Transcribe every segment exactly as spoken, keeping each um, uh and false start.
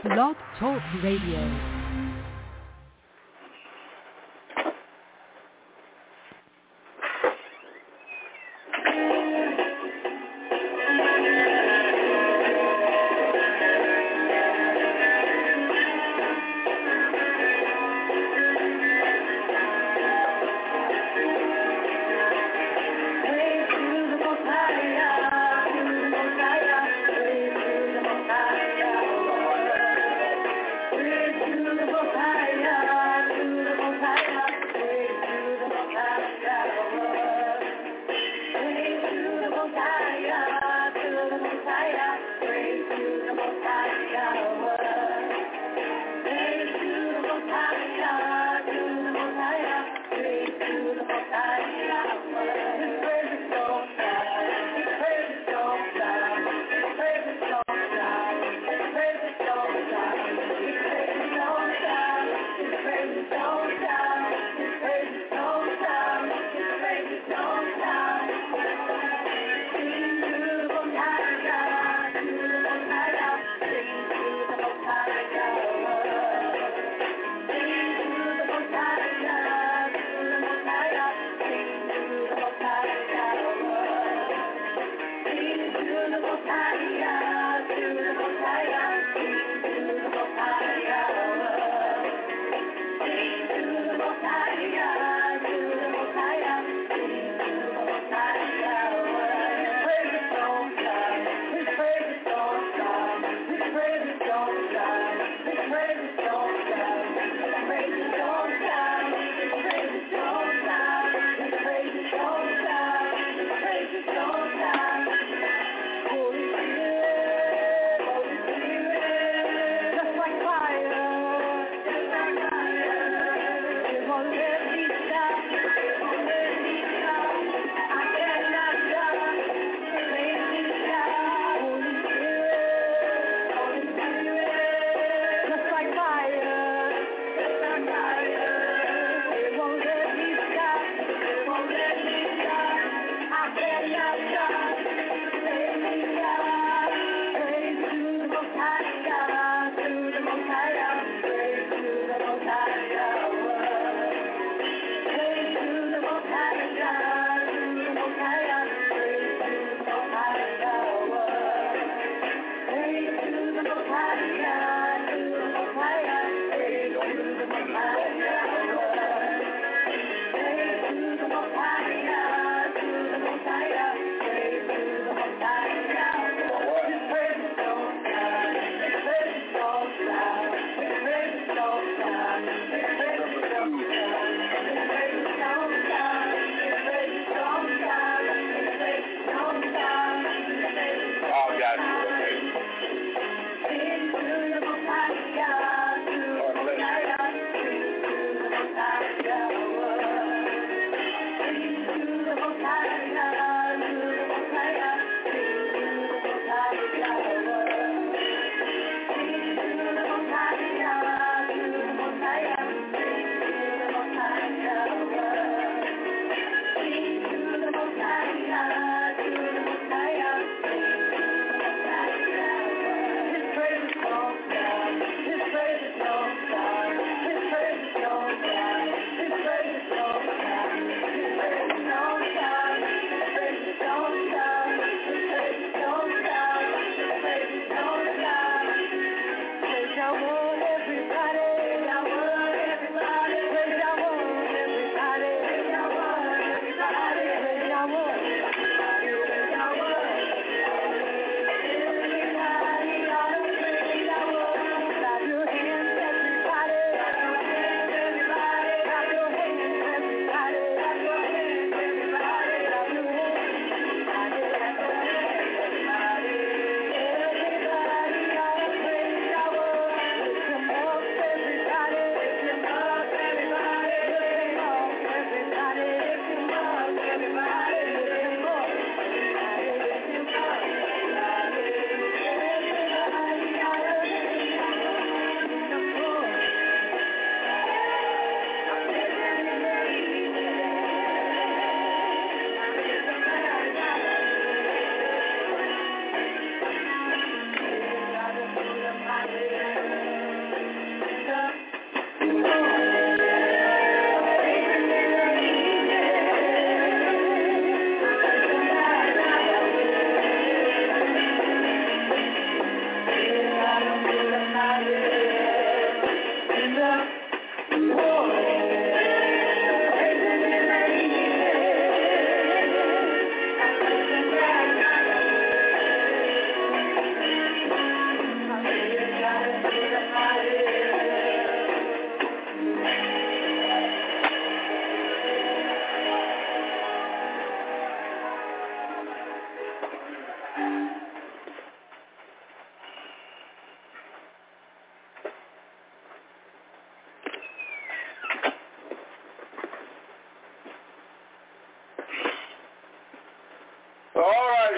Blog Talk Radio. To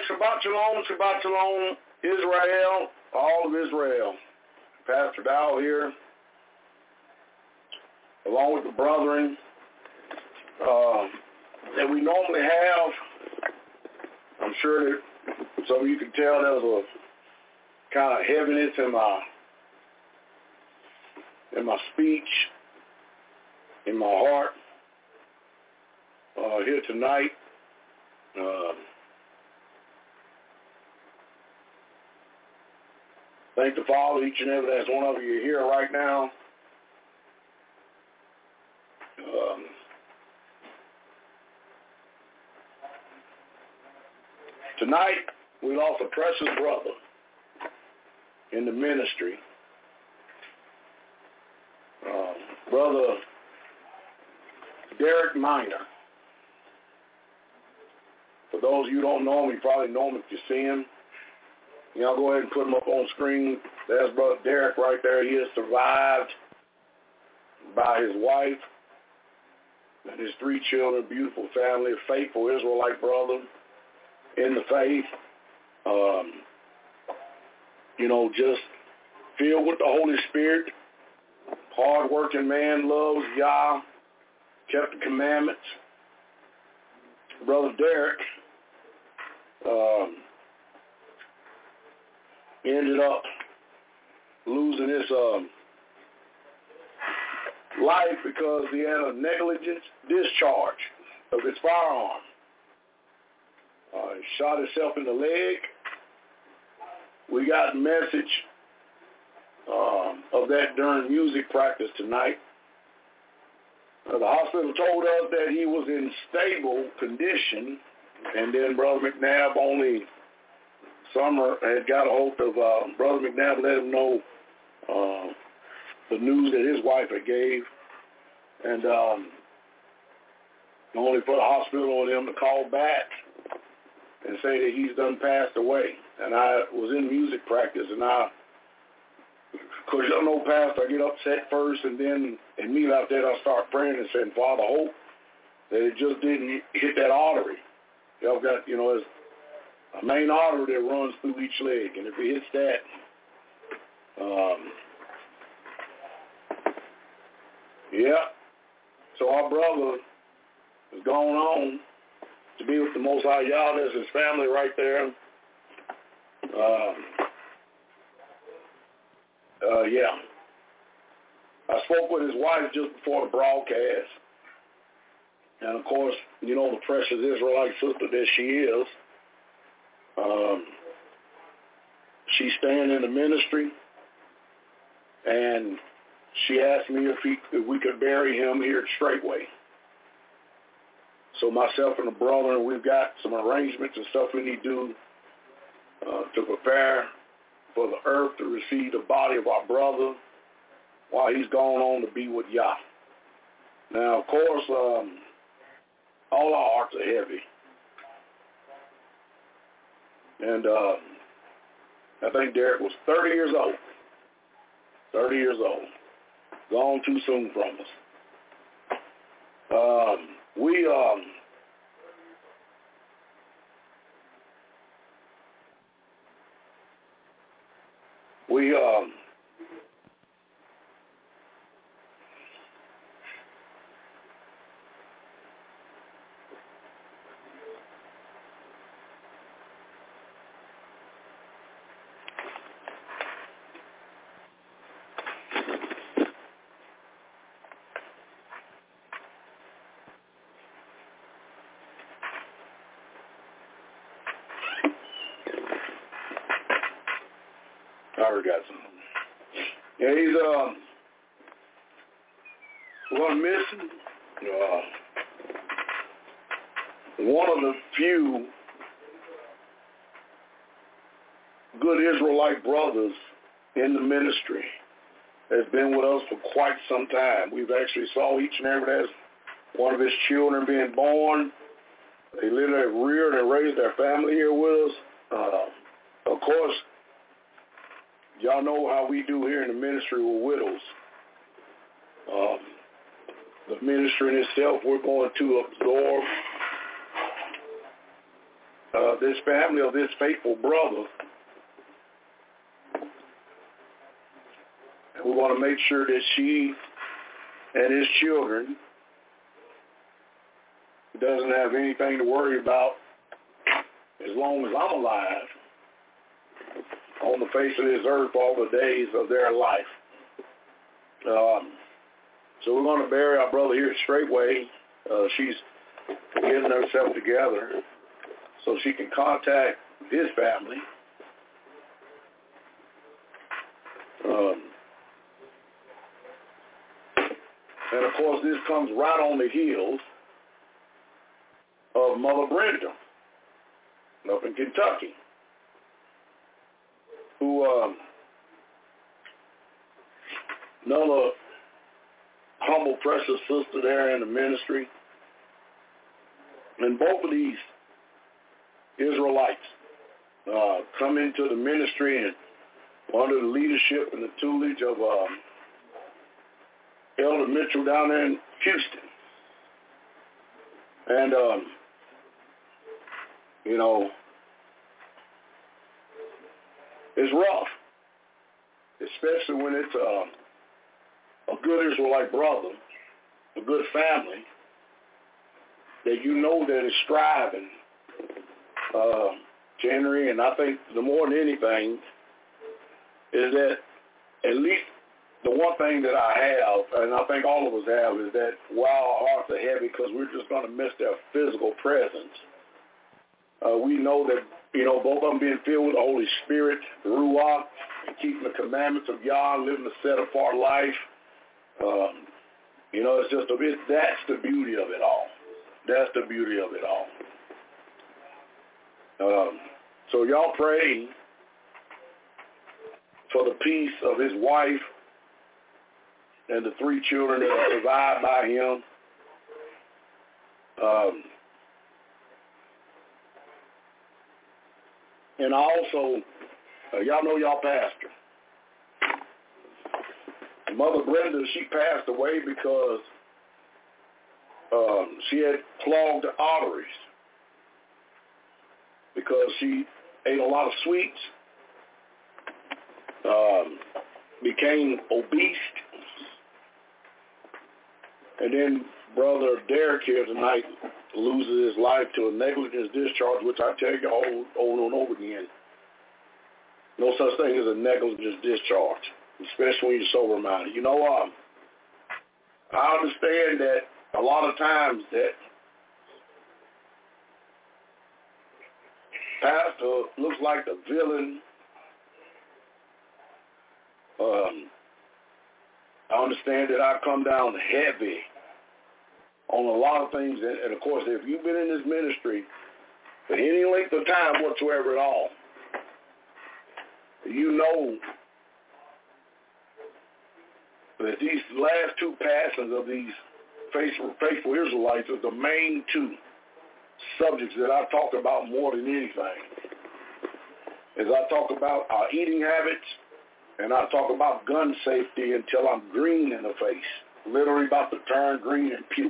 Shabbat Shalom, Shabbat Shalom, Israel, all of Israel. Pastor Dow here, along with the brethren uh, that we normally have. I'm sure that some of you can tell there's a kind of heaviness in my in my speech, in my heart uh, here tonight. Uh, thank the Father, each and every last one of you here right now. Um, tonight, we lost a precious brother in the ministry. Uh, brother Derek Minor. For those of you who don't know him, you probably know him if you see him. You know, go ahead and put him up on screen. There's Brother Derek right there. He is survived by his wife and his three children, beautiful family, a faithful Israelite brother in the faith. Um, you know, just filled with the Holy Spirit, hard-working man, loves Yah, kept the commandments. Brother Derek um, ended up losing his um, life because he had a negligent discharge of his firearm. Uh, he shot himself in the leg. We got a message um, of that during music practice tonight. Uh, the hospital told us that he was in stable condition, and then Brother McNabb only Summer had got a hold of uh, Brother McNabb, let him know uh, the news that his wife had gave, and um, only for the hospital and him to call back and say that he's done passed away. And I was in music practice, and I, because y'all know, Pastor, I get upset first, and then immediately after that I start praying and saying, Father, hope that it just didn't hit that artery. Y'all got, you know, it's a main artery that runs through each leg, and if it hits that, um, yeah. So our brother has gone on to be with the Most High Yah. There's his family right there. Um, uh, yeah. I spoke with his wife just before the broadcast, and of course, you know, the precious Israelite sister that she is. Um, she's staying in the ministry, and she asked me if, he, if we could bury him here at Straightway. So myself and the brother, we've got some arrangements and stuff we need to do uh, to prepare for the earth to receive the body of our brother while he's gone on to be with Yah. Now, of course, um, all our hearts are heavy. And uh, I think Derek was thirty years old. thirty years old. Gone too soon from us. Um, we, um, we, um, I forgot something. Yeah, he's, um, we're going to miss him. Uh, one of the few good Israelite brothers in the ministry has been with us for quite some time. We've actually saw each and every last one of his children being born. They literally reared and raised their family here with us. Uh, of course, y'all know how we do here in the ministry with widows. Um, the ministry in itself, we're going to absorb uh, this family of this faithful brother. And we want to make sure that she and his children doesn't have anything to worry about as long as I'm alive on the face of this earth all the days of their life. Um, so we're going to bury our brother here straightway. Uh, she's getting herself together so she can contact his family. Um, and of course, this comes right on the heels of Mother Brenda up in Kentucky, who um, another humble, precious sister there in the ministry. And both of these Israelites uh, come into the ministry and under the leadership and the tutelage of um, Elder Mitchell down there in Houston. And, um, you know, it's rough, especially when it's uh, a good Israelite brother, a good family, that you know that is striving uh, to enter in. I think the more than anything is that at least the one thing that I have, and I think all of us have, is that while our hearts are heavy because we're just going to miss their physical presence, uh, we know that, you know, both of them being filled with the Holy Spirit, the Ruach, and keeping the commandments of Yah, living a set-apart life, um, you know, it's just a bit, that's the beauty of it all. That's the beauty of it all. Um, so y'all pray for the peace of his wife and the three children that are survived by him. Um, and also, uh, y'all know y'all pastor. Mother Brenda, she passed away because um, she had clogged arteries because she ate a lot of sweets, um, became obese, and then Brother Derek here tonight loses his life to a negligence discharge, which I tell you over, over and over again. No such thing as a negligence discharge, especially when you're sober-minded. You know, um, I understand that a lot of times that pastor looks like the villain. Um, I understand that I come down heavy on a lot of things, and, and of course, if you've been in this ministry for any length of time whatsoever at all, you know that these last two passings of these faithful, faithful Israelites are the main two subjects that I talk about more than anything. As I talk about our eating habits, and I talk about gun safety until I'm green in the face, literally about to turn green and puke.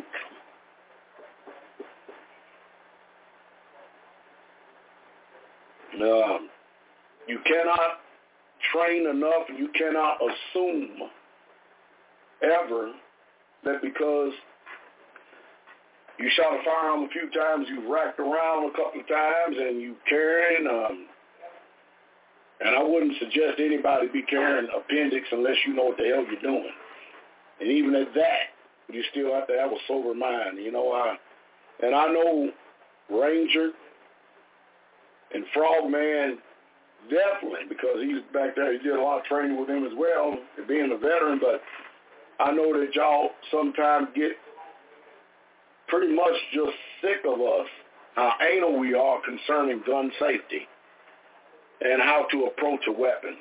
Um, you cannot train enough, and you cannot assume ever that because you shot a firearm a few times, you've racked around a couple of times, and you carrying, um, and I wouldn't suggest anybody be carrying appendix unless you know what the hell you're doing. And even at that, you still have to have a sober mind. You know, I, and I know Ranger and Frogman definitely, because he's back there, he did a lot of training with him as well, being a veteran, but I know that y'all sometimes get pretty much just sick of us, how anal we are concerning gun safety and how to approach a weapon.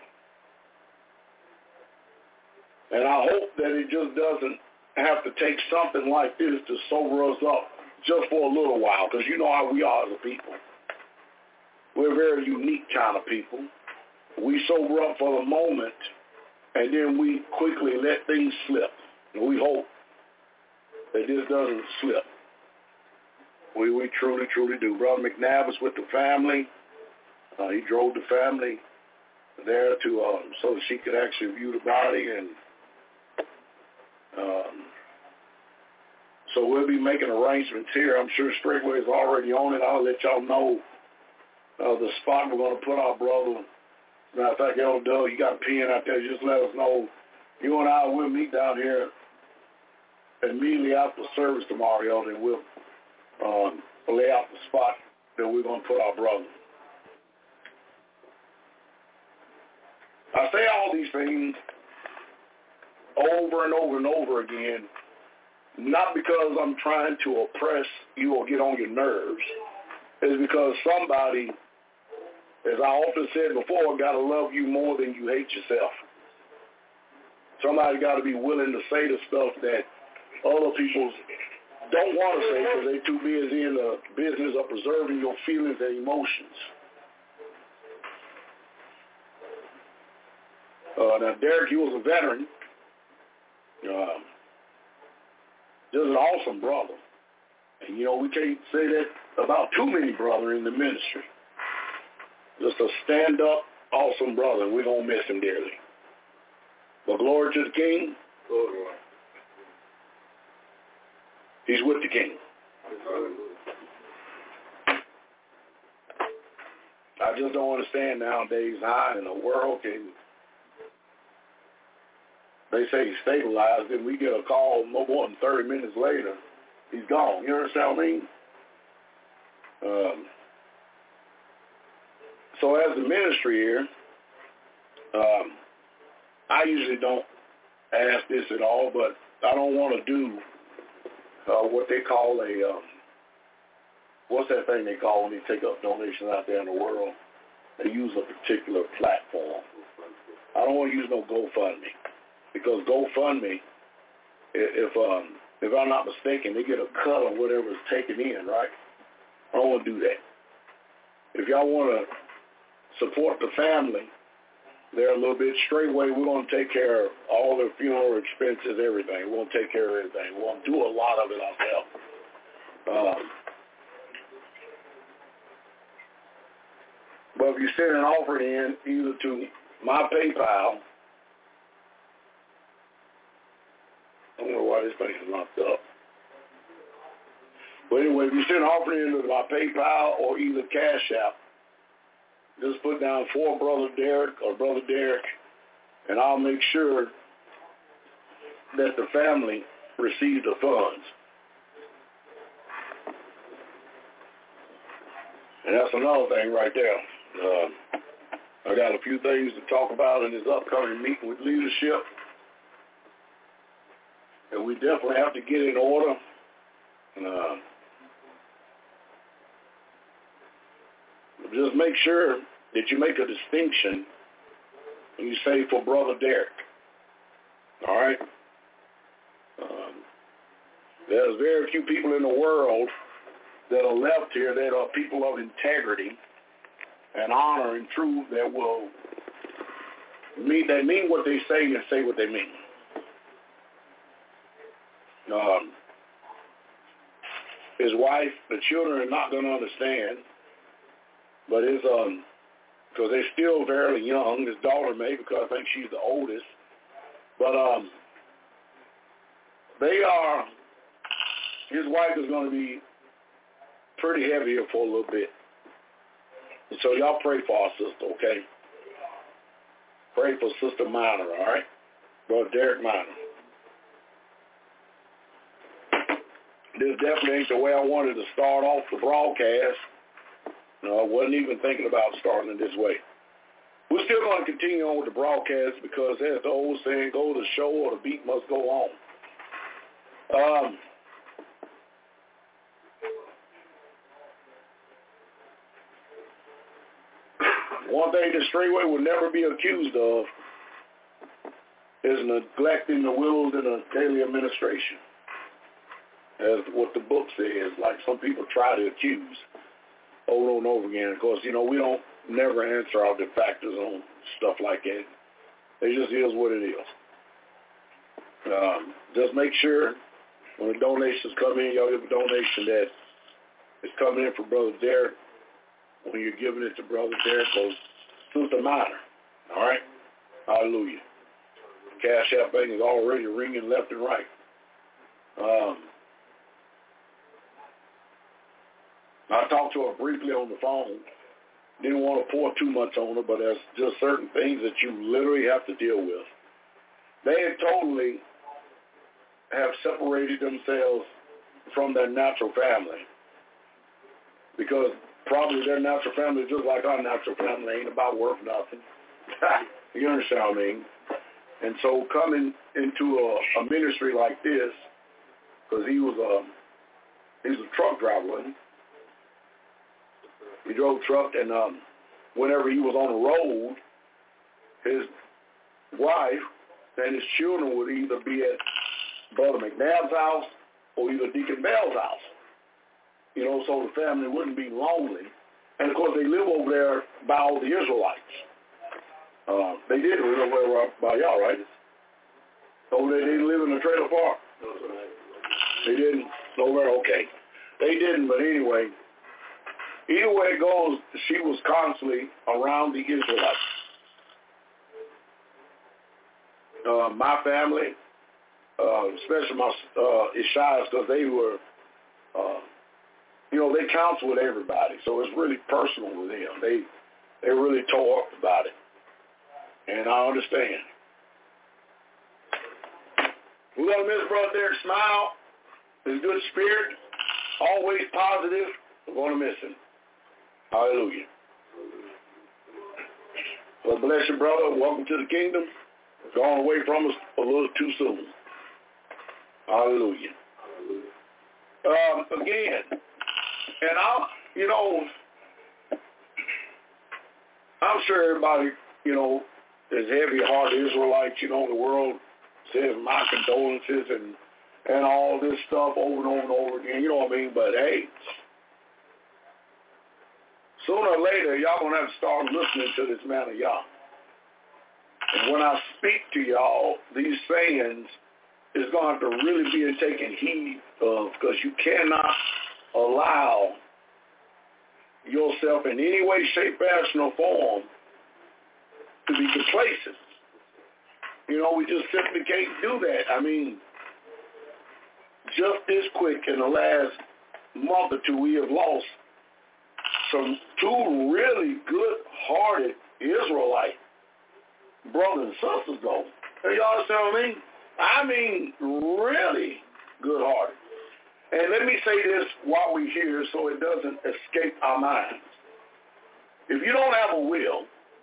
And I hope that it just doesn't have to take something like this to sober us up just for a little while, because you know how we are as a people. We're a very unique kind of people. We sober up for the moment, and then we quickly let things slip. And we hope that this doesn't slip. We we truly, truly do. Brother McNabb was with the family. Uh, he drove the family there to um, so that she could actually view the body, and um, so we'll be making arrangements here. I'm sure Straightway is already on it. I'll let y'all know uh, the spot we're going to put our brother. Matter of fact, Elder Doug, you got a pen out there. Just let us know. You and I will meet down here immediately after service tomorrow, Elder, and we'll um, lay out the spot that we're going to put our brother. I say all these things over and over and over again, not because I'm trying to oppress you or get on your nerves. It's because somebody, as I often said before, got to love you more than you hate yourself. Somebody got to be willing to say the stuff that other people don't want to say because they're too busy in the business of preserving your feelings and emotions. Uh, now, Derek, he was a veteran. Um, just an awesome brother. And, you know, we can't say that about too many brothers in the ministry. Just a stand-up, awesome brother, and we're going to miss him dearly. But glory to the King. Glory. He's with the King. I just don't understand nowadays how in the world can they say he's stabilized, and we get a call no more than thirty minutes later, he's gone. You understand what I mean? Um, so as the ministry here, um, I usually don't ask this at all, but I don't want to do uh, what they call a, um, what's that thing they call when they take up donations out there in the world? They use a particular platform. I don't want to use no GoFundMe. Because GoFundMe, if um, if I'm not mistaken, they get a cut of whatever is taken in, right? I don't want to do that. If y'all want to support the family, they're a little bit straightway. We're going to take care of all their funeral expenses, everything. We're going to take care of everything. We're going to do a lot of it ourselves. Um, but if you send an offering in either to my PayPal, I don't know why this thing is locked up. But anyway, if you send an offering into my PayPal or either Cash App, just put down for Brother Derek or Brother Derek, and I'll make sure that the family receives the funds. And that's another thing right there. Uh, I got a few things to talk about in this upcoming meeting with leadership. And we definitely have to get in order. Uh, just make sure that you make a distinction when you say for Brother Derek. All right? Um, there's very few people in the world that are left here that are people of integrity and honor and truth that will mean, they mean what they say and say what they mean. Um, his wife, the children are not going to understand, but his, um, because they're still very young, his daughter may, because I think she's the oldest, but um, they are, his wife is going to be pretty heavy here for a little bit. And so y'all pray for our sister, okay? Pray for Sister Minor, all right? Brother Derek Minor. This definitely ain't the way I wanted to start off the broadcast. No, I wasn't even thinking about starting it this way. We're still going to continue on with the broadcast because, as the old saying goes, the show or the beat must go on. Um, one thing that Straightway will never be accused of is neglecting the wills in a daily administration. As what the book says, like some people try to accuse over and over again. Of course, you know, we don't never answer our defectors on stuff like that. It just is what it is. Um, just make sure when the donations come in, y'all give a donation that is coming in for Brother Derek. When you're giving it to Brother Derek, goes Sister Minor. All right? Hallelujah. Cash App thing is already ringing left and right. Um, I talked to her briefly on the phone. Didn't want to pour too much on her, but there's just certain things that you literally have to deal with. They have totally have separated themselves from their natural family because probably their natural family is just like our natural family, ain't about worth nothing. You understand what I mean? And so coming into a, a ministry like this, because he was a, he was a truck driver, wasn't he? He drove truck, and um, whenever he was on the road, his wife and his children would either be at Brother McNabb's house or either Deacon Bell's house. You know, so the family wouldn't be lonely. And, of course, they live over there by all the Israelites. Uh, they did live over by y'all, right? Over there, they live in a trailer park. They didn't? Over there, okay. They didn't, but anyway. Either way it goes, she was constantly around the Israelites. Uh, my family, uh, especially my uh, Ishai's, because they were, uh, you know, they counsel with everybody, so it's really personal with them. They they really tore up about it, and I understand. We're going to miss Brother Derek Smile, his good spirit, always positive. We're going to miss him. Hallelujah. Well, bless you, brother. Welcome to the kingdom. Gone away from us a little too soon. Hallelujah. Um, again, and I, you know, I'm sure everybody, you know, is heavy-hearted Israelites, you know, the world says my condolences and and all this stuff over and over and over again, you know what I mean? But hey, sooner or later, y'all gonna have to start listening to this man of Yah. And when I speak to y'all, these sayings is going to really be taken heed of, because you cannot allow yourself in any way, shape, fashion, or form to be complacent. You know, we just simply can't do that. I mean, just this quick in the last month or two, we have lost some two really good-hearted Israelite brothers and sisters, though. Y'all understand what I mean? I mean, really good-hearted. And let me say this while we're here so it doesn't escape our minds. If you don't have a will,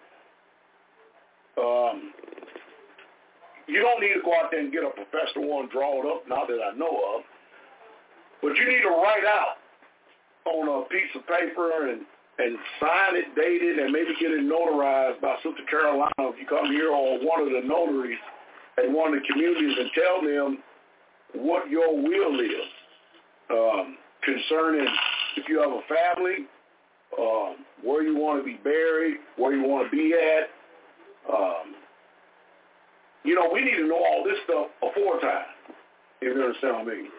um, you don't need to go out there and get a professional one, draw it up, not that I know of, but you need to write out on a piece of paper and, and sign it, date it, and maybe get it notarized by Sister Carolina if you come here, or one of the notaries in one of the communities, and tell them what your will is um, concerning if you have a family, um, where you want to be buried, where you want to be at. Um, you know, we need to know all this stuff before time, if you understand what I mean.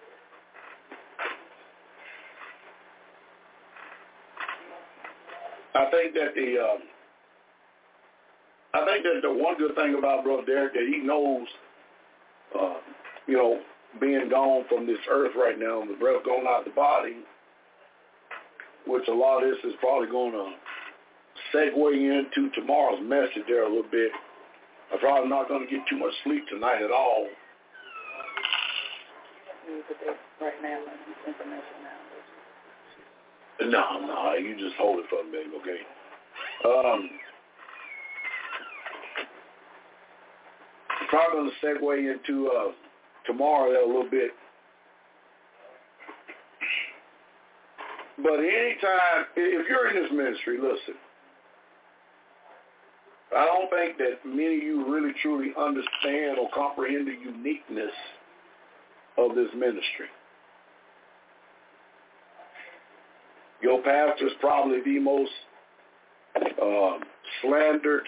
I think that the um, I think that the one good thing about Brother Derek, that he knows, uh, you know, being gone from this earth right now, and the breath going out the body, which a lot of this is probably going to segue into tomorrow's message there a little bit. I'm probably not going to get too much sleep tonight at all. Right now, information now. No, no, you just hold it for me, okay? Um, probably going to segue into uh, tomorrow a little bit. But anytime, if you're in this ministry, listen, I don't think that many of you really truly understand or comprehend the uniqueness of this ministry. Your pastor is probably the most uh, slandered,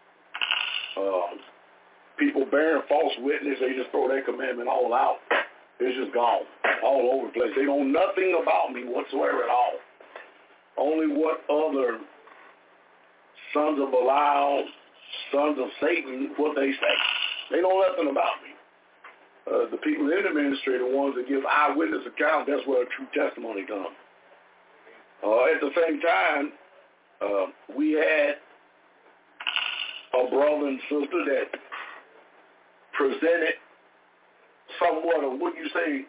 uh, people bearing false witness. They just throw their commandment all out It's just gone all over the place. They know nothing about me whatsoever at all. Only what other sons of Belial, sons of Satan, what they say. They know nothing about me. Uh, the people in the ministry are the ones that give eyewitness accounts. That's where a true testimony comes. Uh, at the same time, uh, we had a brother and sister that presented somewhat of, what you say,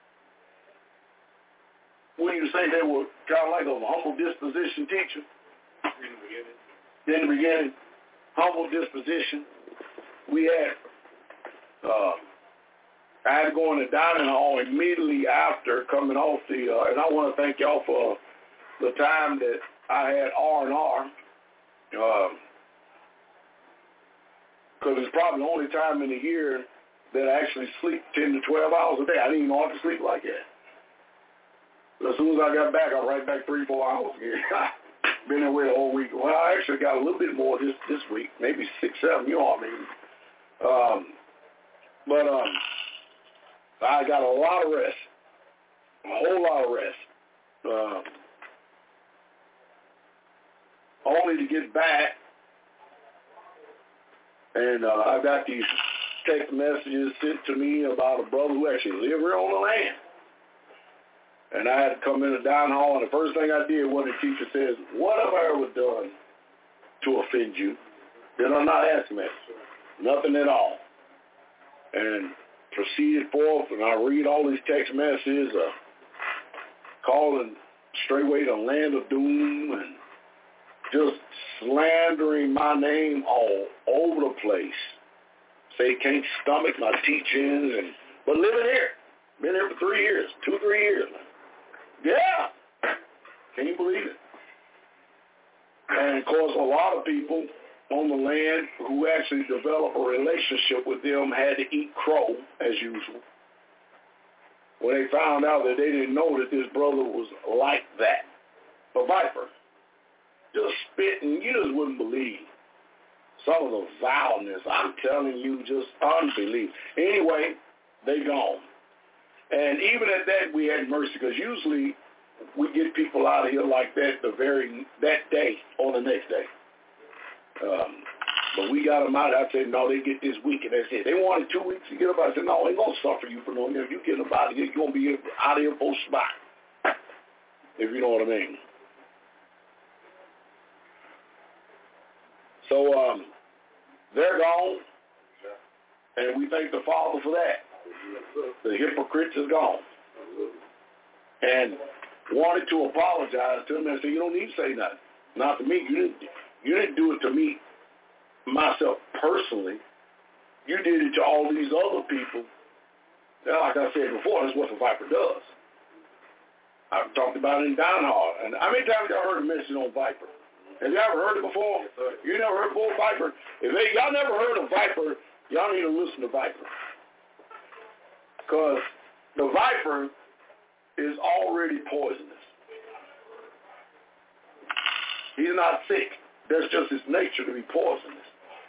what do you say, they were kind of like a humble disposition teacher? In the beginning. In the beginning, humble disposition. We had, uh, I had to go in the dining hall immediately after coming off the, uh, and I want to thank y'all for the time that I had R and R, because it's probably the only time in the year that I actually sleep ten to twelve hours a day. I didn't even know how to sleep like that. But as soon as I got back, I was right back three, four hours again. Been away the whole week. Well, I actually got a little bit more this this week, maybe six, seven, you know what I mean. Um, but um, I got a lot of rest, a whole lot of rest. Um, only to get back, and uh, I got these text messages sent to me about a brother who actually lived here on the land. And I had to come in the dining hall, and the first thing I did when the teacher says, what have I ever done to offend you? Then I'm not asking that. Nothing at all. And proceeded forth, and I read all these text messages, uh, calling straightway the land of doom, and just slandering my name all over the place. Say can't stomach my teachings, and but living here. Been here for three years, two, three years now. Yeah. Can you believe it? And, of course, a lot of people on the land who actually developed a relationship with them had to eat crow, as usual, when they found out that they didn't know that this brother was like that. A viper. Just spitting. You just wouldn't believe some of the vileness. I'm telling you, just unbelievable. Anyway, they gone. And even at that, we had mercy, because usually we get people out of here like that the very that day or the next day. Um, but we got them out. I said, no, they get this week. And they said, they wanted two weeks to get up. I said, no, I ain't going to suffer you for no minute. You get them out of here, you're going to be out of here for a spot, if you know what I mean. So um, they're gone, and we thank the Father for that. The hypocrites is gone. And wanted to apologize to him and say, you don't need to say nothing. Not to me. You didn't, you didn't do it to me, myself personally. You did it to all these other people. Now, like I said before, that's what the viper does. I've talked about it in dining hall. And how many times y'all heard a message on viper? Have you ever heard it before? You never heard before viper? If they, y'all never heard of viper, y'all need to listen to viper. Because the viper is already poisonous. He's not sick. That's just his nature to be poisonous.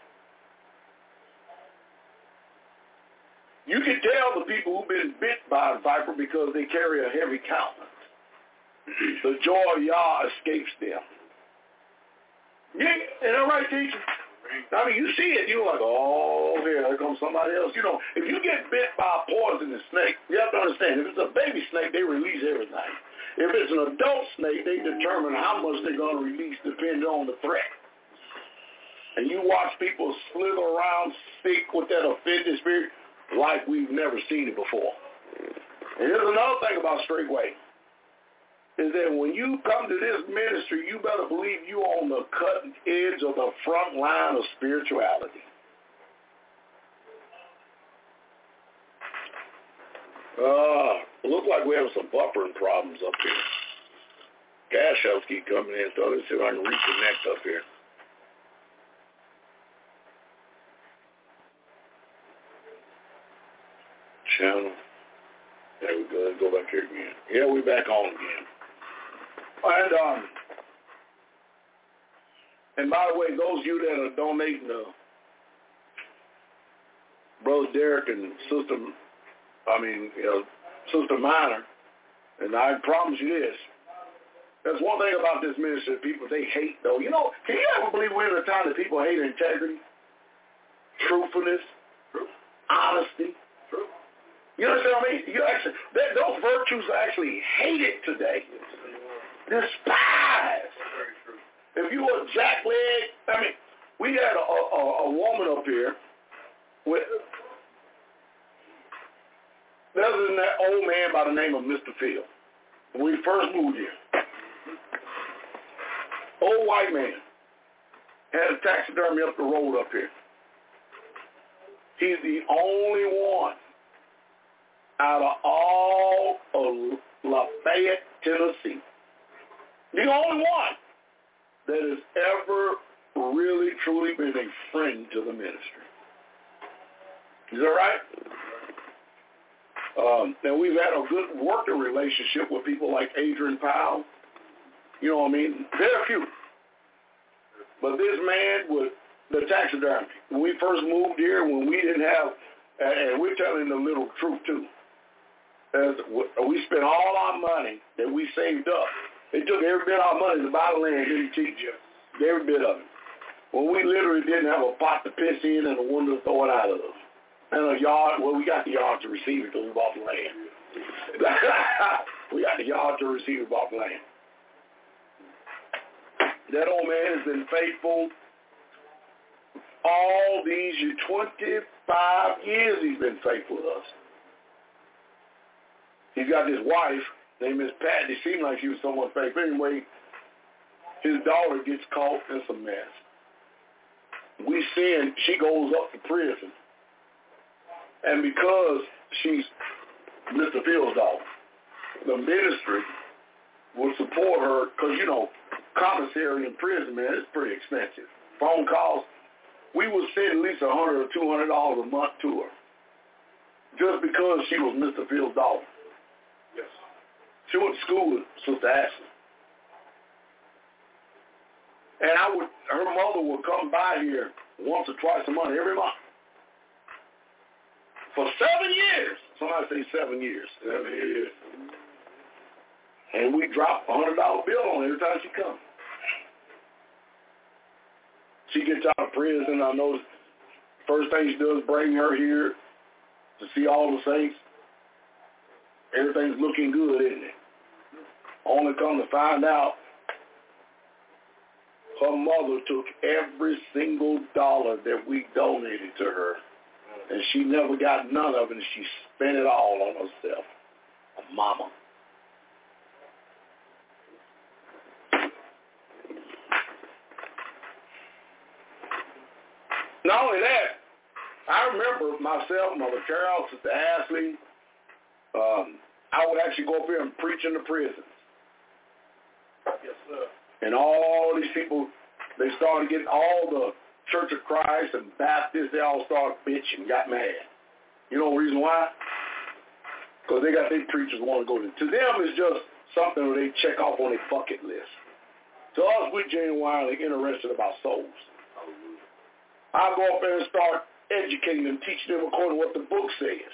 You can tell the people who've been bit by a viper because they carry a heavy countenance. The joy of Yah escapes them. Yeah, ain't that right, teacher? I mean, you see it, you're like, oh, here, there comes somebody else. You know, if you get bit by a poisonous snake, you have to understand, if it's a baby snake, they release everything. If it's an adult snake, they determine how much they're going to release depending on the threat. And you watch people slither around, sick with that offended spirit like we've never seen it before. And here's another thing about Straightway. Is that when you come to this ministry, you better believe you're on the cutting edge of the front line of spirituality. Uh, it looks like we have some buffering problems up here. Gas shells keep coming in, so let's see if I can reconnect up here. Channel. There we go. Let's go back here again. Yeah, we're back on again. And um, and by the way, those of you that are donating to Brother Derek and Sister I mean, you know, Sister Minor, and I promise you this. There's one thing about this ministry that people, they hate, though. You know, can you ever believe we're in a time that people hate integrity, truthfulness, True. honesty? True. You understand what I mean? You actually, that, those virtues are actually hated today. Despised. If you were jackleg, I mean, we had a, a, a woman up here with, there was that old man by the name of Mister Field. When we first moved here. Old white man had a taxidermy up the road up here. He's the only one out of all of Lafayette, Tennessee. The only one that has ever really, truly been a friend to the ministry. Is that right? Um, and we've had a good working relationship with people like Adrian Powell. You know what I mean? Very few. But this man with the taxidermy, when we first moved here, when we didn't have, and we're telling the little truth too, as we spent all our money that we saved up. They took every bit of our money to buy the land, didn't teach us. Every bit of it. Well, we literally didn't have a pot to piss in and a window to throw it out of. And a yard, well, we got the yard to receive it because we bought the land. We got the yard to receive it, bought the land. That old man has been faithful all these years, twenty-five years he's been faithful to us. He's got this wife named Miss Pat. It seemed like she was someone faithful. Anyway, his daughter gets caught in some mess. We send, she goes up to prison. And because she's Mister Field's daughter, the ministry will support her because, you know, commissary in prison, man, it's pretty expensive. Phone calls, we would send at least one hundred dollars or two hundred dollars a month to her just because she was Mister Field's daughter. Yes. She went to school with Sister Ashley. And I would, her mother would come by here once or twice a month, every month. For seven years. Somebody say seven years. Seven years. And we drop a one hundred dollar bill on her every time she comes. She gets out of prison. I know first thing she does is bring her here to see all the saints. Everything's looking good, isn't it? Only come to find out her mother took every single dollar that we donated to her, and she never got none of it, and she spent it all on herself. A mama. Not only that, I remember myself, Mother Carol, Sister Ashley, um, I would actually go up here and preach in the prisons. Yes, sir. And all these people, they started getting all the Church of Christ and Baptists, they all started bitching, got mad. You know the reason why? Because they got their preachers want to go to. To them, it's just something where they check off on their bucket list. To us, we're genuinely interested about souls. I go up there and start educating them, teaching them according to what the book says.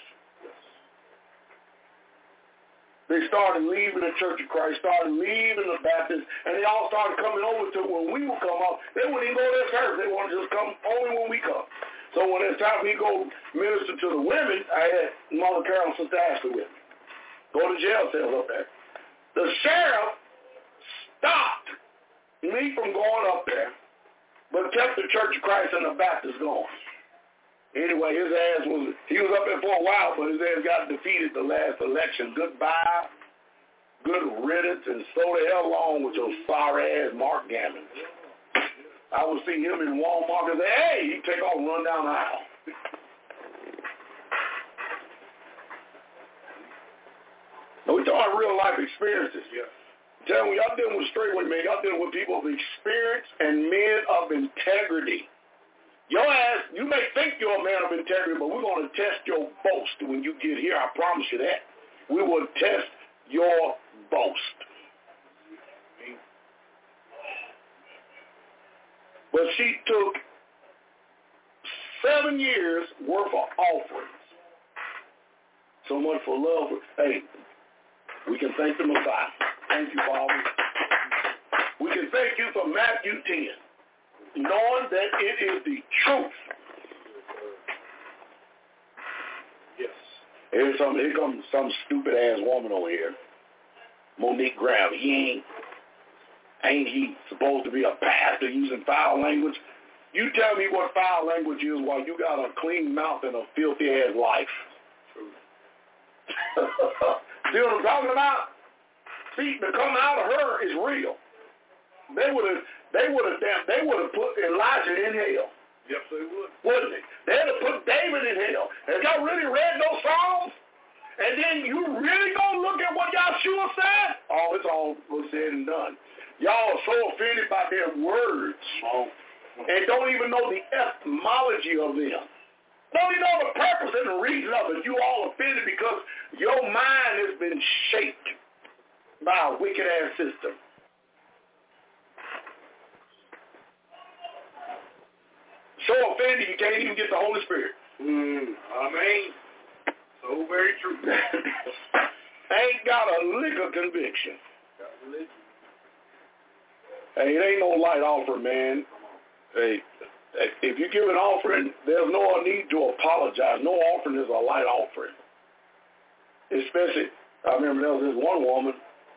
They started leaving the Church of Christ, started leaving the Baptists, and they all started coming over to when we would come up. They wouldn't even go to their service. They wanted to just come only when we come. So when it's time for me to go minister to the women, I had Mother Carol and Sister Ashley with me. Go to jail cells up there. The sheriff stopped me from going up there, but kept the Church of Christ and the Baptists going. Anyway, his ass was, he was up there for a while, but his ass got defeated the last election. Goodbye, good riddance, and so the hell long with your sorry ass Mark Gammon. I would see him in Walmart and say, hey, he'd take off and run down the aisle. Now, we're talking about real life experiences. Yeah. I'm telling you, y'all dealing with straight with me. Y'all dealing with people of experience and men of integrity. Your ass, you may think you're a man of integrity, but we're going to test your boast when you get here. I promise you that. We will test your boast. But she took seven years worth of offerings. so much for love. Hey, we can thank the Messiah. Thank you, Father. We can thank you for Matthew ten, knowing that it is the truth. Yes. Here's some, here comes some stupid-ass woman over here, Monique Graham. He ain't, ain't he supposed to be a pastor using foul language? You tell me what foul language is while you got a clean mouth and a filthy-ass life. See what I'm talking about? See, to come out of her is real. They would have, they would have, they would have put Elijah in hell. Yes, they would. Wouldn't they? They'd have put David in hell. Have y'all really read those Psalms? And then you really gonna look at what Yahshua said? Oh, it's all was said and done. Y'all are so offended by their words. Oh. And don't even know the etymology of them. Don't even know the purpose and the reason of it. You all offended because your mind has been shaped by a wicked-ass system. So offended you can't even get the Holy Spirit. Mm, amen. So very true. Ain't got a lick of conviction. Got religion. Hey, it ain't no light offering, man. Hey, if you give an offering, there's no need to apologize. No offering is a light offering. Especially, I remember there was this one woman,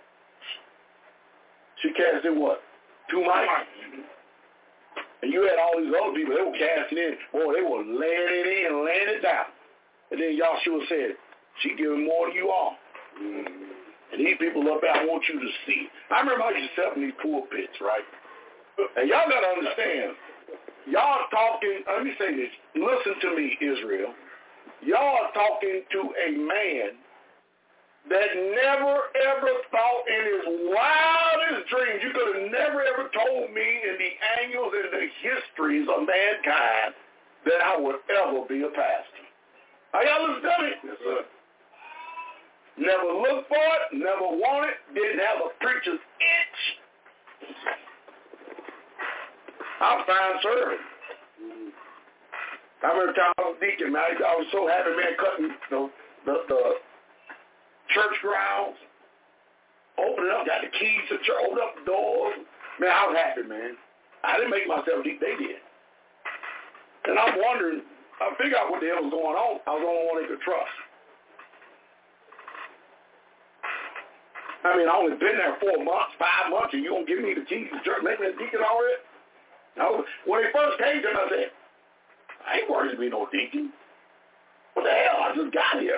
she cast in what? Two mites? And you had all these other people, they were casting in. Boy, they were laying it in, laying it down. And then Yahshua said, she giving more than you all. Mm-hmm. And these people up there, I want you to see. I remember I used to sit in these pulpits, right? And y'all got to understand, y'all talking, let me say this, listen to me, Israel. Y'all are talking to a man that never ever thought in his wildest dreams, you could have never ever told me in the annals and the histories of mankind that I would ever be a pastor. Are y'all listening to me? Yes, sir. Never looked for it, never wanted, didn't have a preacher's itch. I'm fine serving. I remember time I was deacon, man. I was so happy, man, cutting the, the, the church grounds, opening up, got the keys to church, opened up the doors. Man, I was happy, man. I didn't make myself deep, they did. And I'm wondering, I figured out what the hell was going on. I was the only one they could trust. I mean, I only been there four months, five months, and you gonna give me the keys to church, make me a deacon already? No. When they first came to me, I said, I ain't worried to be no deacon. What the hell? I just got here.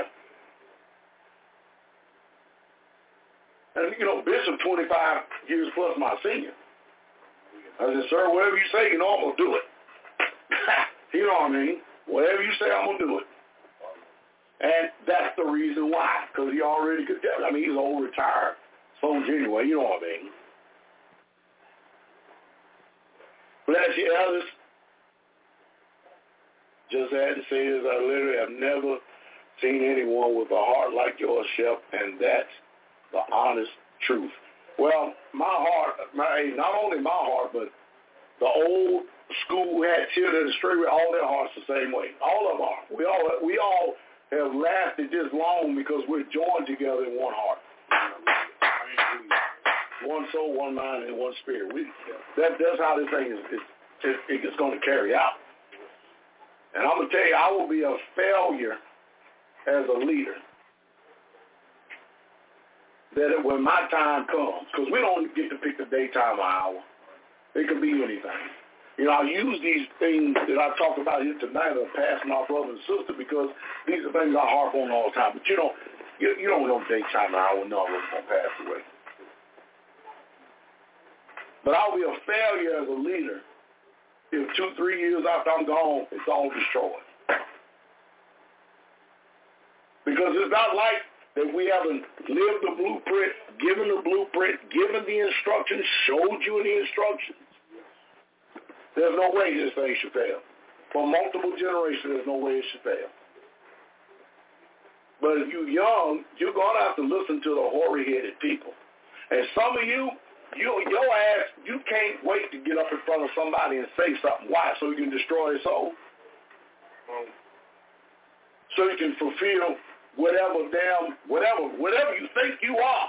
And, you know, Bishop, twenty-five years plus my senior. I said, sir, whatever you say, you know, I'm going to do it. You know what I mean? Whatever you say, I'm going to do it. And that's the reason why, because he already could tell. I mean, he's old, retired, soldier anyway, you know what I mean? Bless you, elders. Just had to say this, I literally have never seen anyone with a heart like yours, Shep, and that's the honest truth. Well, my heart, my, not only my heart, but the old school had children straight with all their hearts the same way. All of them are. We all, we all have lasted this long because we're joined together in one heart. One soul, one mind, and one spirit. We, that, that's how this thing is, is, is, is going to carry out. And I'm going to tell you, I will be a failure as a leader. That when my time comes, because we don't get to pick the daytime or hour. It could be anything. You know, I use these things that I talk about here tonight of passing our brother and sister because these are things I harp on all the time. But you don't, you, you don't know daytime or hour, no, it's going to pass away. But I'll be a failure as a leader if two, three years after I'm gone, it's all destroyed. Because it's not like that we haven't lived the blueprint, given the blueprint, given the instructions, showed you the instructions. There's no way this thing should fail. For multiple generations, there's no way it should fail. But if you're young, you're going to have to listen to the hoary-headed people. And some of you, you, your ass, you can't wait to get up in front of somebody and say something. Why? So you can destroy their soul? So you can fulfill whatever damn, whatever, whatever you think you are.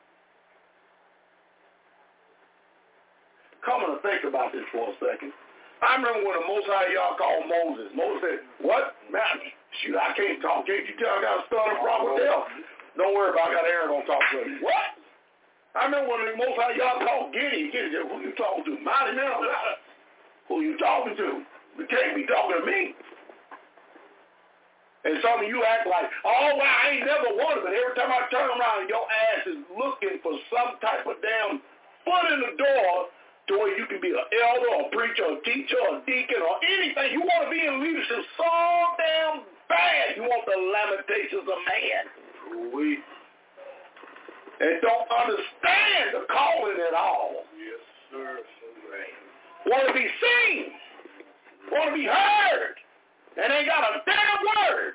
Come on and think about this for a second. I remember when the Most High y'all called Moses. Moses said, what? Man, shoot, I can't talk. Can't you tell I got a stutter problem with them? Don't worry about it. I got Aaron going to talk to me. What? I remember when the Most High y'all called Gideon. Gideon said, who you talking to? Mighty man. Who you talking to? You can't be talking to me. And some of you act like, oh, well, I ain't never wanted, but every time I turn around, your ass is looking for some type of damn foot in the door to where you can be an elder or a preacher or a teacher or a deacon or anything. You want to be in leadership so damn bad. You want the lamentations of man. We and don't understand the calling at all. Yes, sir. So right. Want to be seen. Want to be heard. And ain't got a damn word.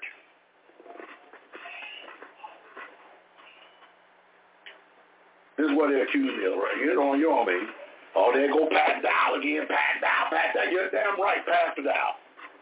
This is what they accuse me of, right? You know, you know what I mean? Oh, there go Pat Dow again, Pat Dow, Pat Dow. You're damn right, Pastor Dow.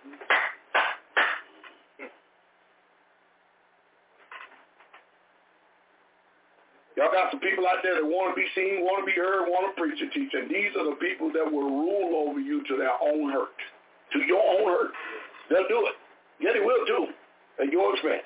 Y'all got some people out there that want to be seen, want to be heard, want to preach and teach. And these are the people that will rule over you to their own hurt, to your own hurt. They'll do it. Yeah, they will too, at your expense.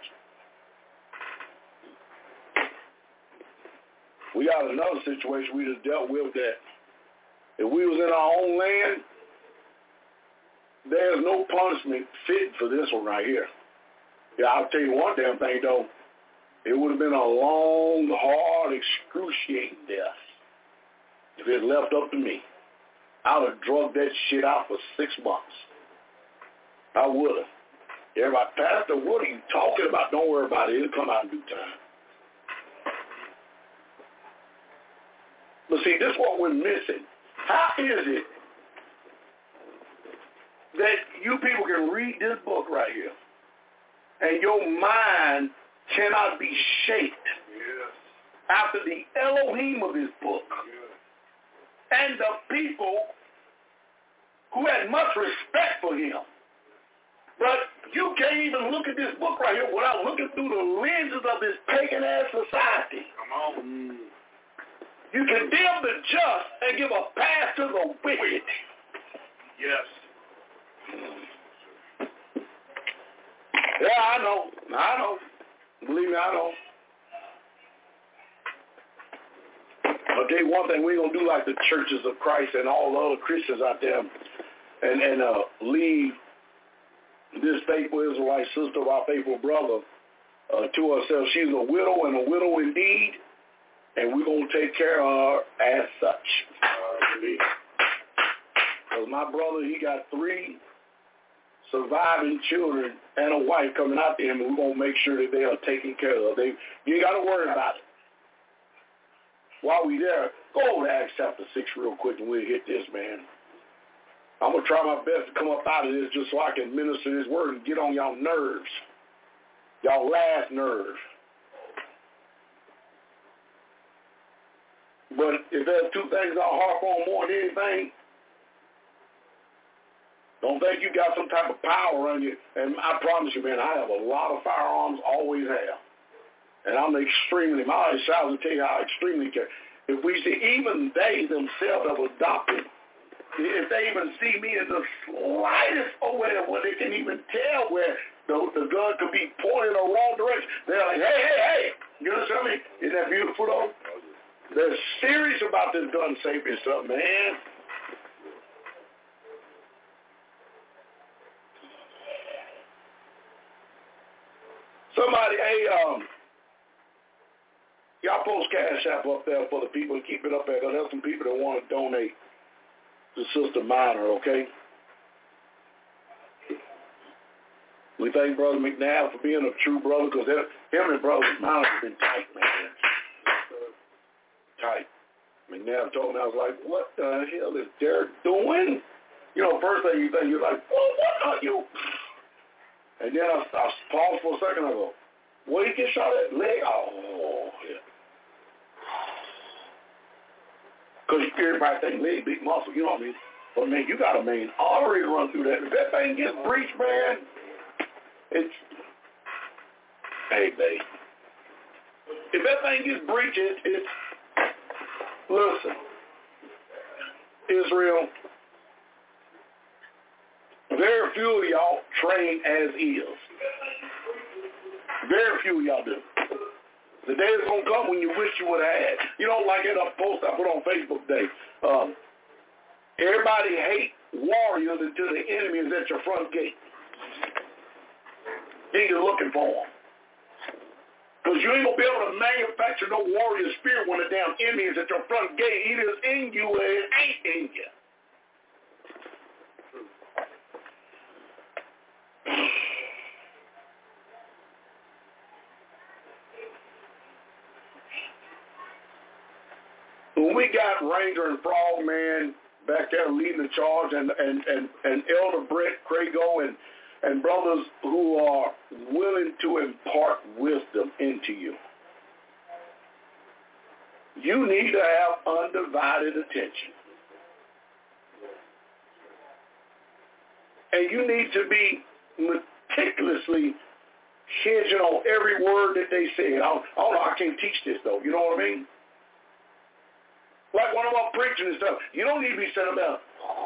We got another situation we just dealt with that if we was in our own land, there's no punishment fit for this one right here. Yeah, I'll tell you one damn thing, though. It would have been a long, hard, excruciating death if it left up to me. I would have drugged that shit out for six months. I would have. Everybody, Pastor, what are you talking about? Don't worry about it. It'll come out in due time. But see, this is what we're missing. How is it that you people can read this book right here and your mind cannot be shaped Yes. after the Elohim of this book Yes. and the people who had much respect for him? But you can't even look at this book right here without looking through the lenses of this pagan-ass society. Come on. Mm. You condemn the just and give a pass to the wicked. Yes. Yeah, I know. I know. Believe me, I know. I'll tell you one thing, we ain't going to do like the churches of Christ and all the other Christians out there and, and uh, leave this faithful Israelite sister of our faithful brother uh, to herself. She's a widow and a widow indeed. And we're going to take care of her as such. Because my brother, he got three surviving children and a wife coming out to him, and we're going to make sure that they are taken care of. They, you ain't got to worry about it. While we there, go over to Acts chapter six real quick, and we'll hit this, man. I'm going to try my best to come up out of this just so I can minister this word and get on y'all nerves, y'all last nerve. But if there's two things I'll harp on more than anything, don't think you got some type of power on you. And I promise you, man, I have a lot of firearms, always have. And I'm extremely, my eyes shall tell you how extremely care. If we see, even they themselves have adopted, if they even see me in the slightest aware where they can even tell where the, the gun could be pointed in the wrong direction, they're like, hey, hey, hey, you understand me? Isn't that beautiful, though? They're serious about this gun safety stuff, man. Somebody, hey, um, y'all post Cash App up there for the people to keep it up there, because there's some people that want to donate to Sister Minor, okay? We thank Brother McNabb for being a true brother, because him and Brother Minor have been tight, man. Tight. McNabb told me, I was like, what the hell is Derek doing? You know, first thing you think, you're like, well, what are you? And then I, I paused for a second, I go, where did he get shot at? Leg? Oh, yeah. Because everybody think leg, big muscle, you know what I mean? But, man, you got a main artery to run through that. If that thing gets breached, man, it's, Hey, babe. If that thing gets breached, it, it's, listen, Israel, very few of y'all train as is. Very few of y'all do. The day is going to come when you wish you would have had. You know, like in a post I put on Facebook today, um, everybody hate warriors until the enemy is at your front gate. Then you're looking for them. Because you ain't going to be able to manufacture no warrior spirit when the damn enemy is at your front gate. It is in you and it ain't in you. When we got Ranger and Frogman back there leading the charge, and and, and, and Elder Brett Crago and, and brothers who are willing to impart wisdom into you, you need to have undivided attention. And you need to be meticulously hinging on every word that they say. I don't, I don't know, I can't teach this though, you know what I mean? Like when I'm up preaching and stuff, you don't need to be sitting about.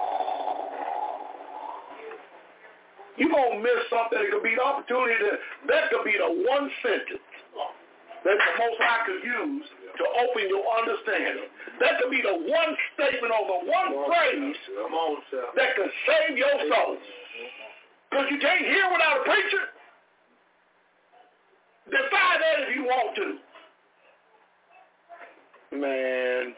You're going to miss something. It could be the opportunity to, that could be the one sentence that the Most High could use to open your understanding. That could be the one statement or the one phrase that could save your soul. Because you can't hear without a preacher. Defy that if you want to. Man.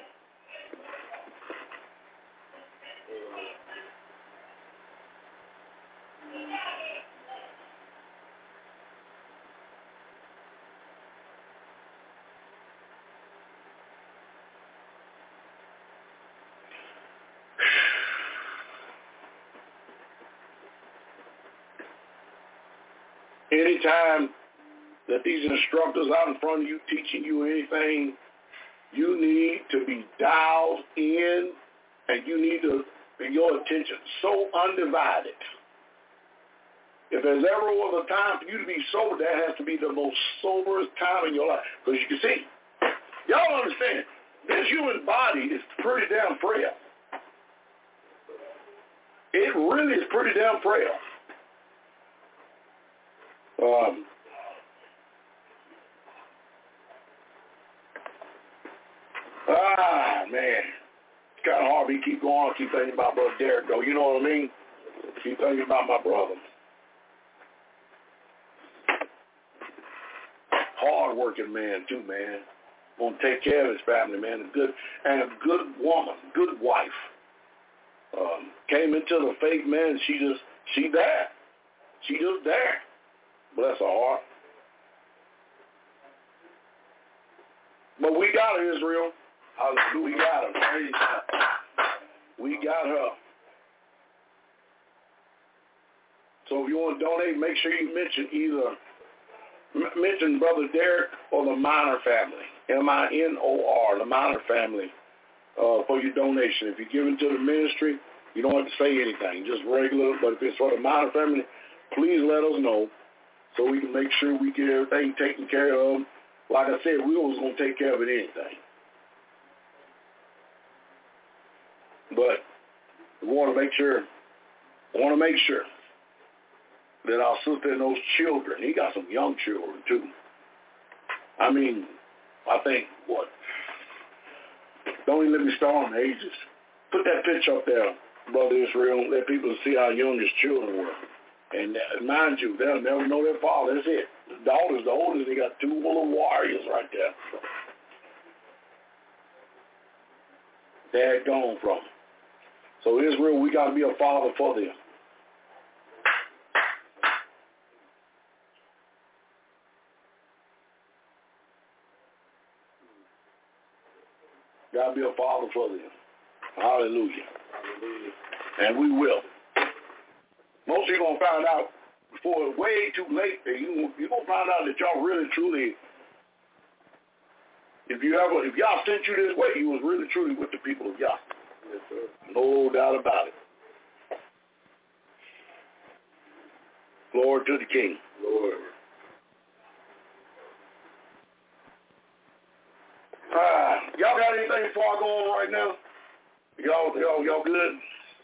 Anytime that these instructors out in front of you teaching you anything, you need to be dialed in and you need to be your attention so undivided. If there's ever was a time for you to be sober, that has to be the most soberest time in your life. Because you can see, y'all understand, this human body is pretty damn frail. It really is pretty damn frail. Um, ah, man. It's kind of hard for me to keep going. I keep thinking about Brother Derek, though. You know what I mean? Keep thinking about my brother. Hard-working man, too, man. Gonna take care of his family, man. A good and a good woman, good wife. Um, came into the faith, man. She just, she there. She just there. Bless her heart. But we got her, Israel. Hallelujah. We got her. We got her. So if you want to donate, make sure you mention either m- mention Brother Derek or the Minor family, M I N O R, the Minor family, uh, for your donation. If you're giving to the ministry, you don't have to say anything, just regular. But if it's for the Minor family, please let us know so we can make sure we get everything taken care of. Like I said, we was going to take care of it anything. But we want to make sure, want to make sure that our sister and those children, he got some young children too. I mean, I think, what, don't even let me start on the ages. Put that picture up there, Brother Israel, let people see how young his children were. And uh, mind you, they'll never know their father. That's it. The daughter's the oldest. They got two little warriors right there. Dad gone from them. So Israel, we got to be a father for them. Got to be a father for them. Hallelujah. Hallelujah. And we will. Most of you going to find out before it's way too late. You, you're going to find out that y'all really, truly, if you ever, if y'all sent you this way, you was really, truly with the people of Yah. Yes, sir. No doubt about it. Glory to the King. Lord. anything before I go on right now? Y'all, y'all, y'all good?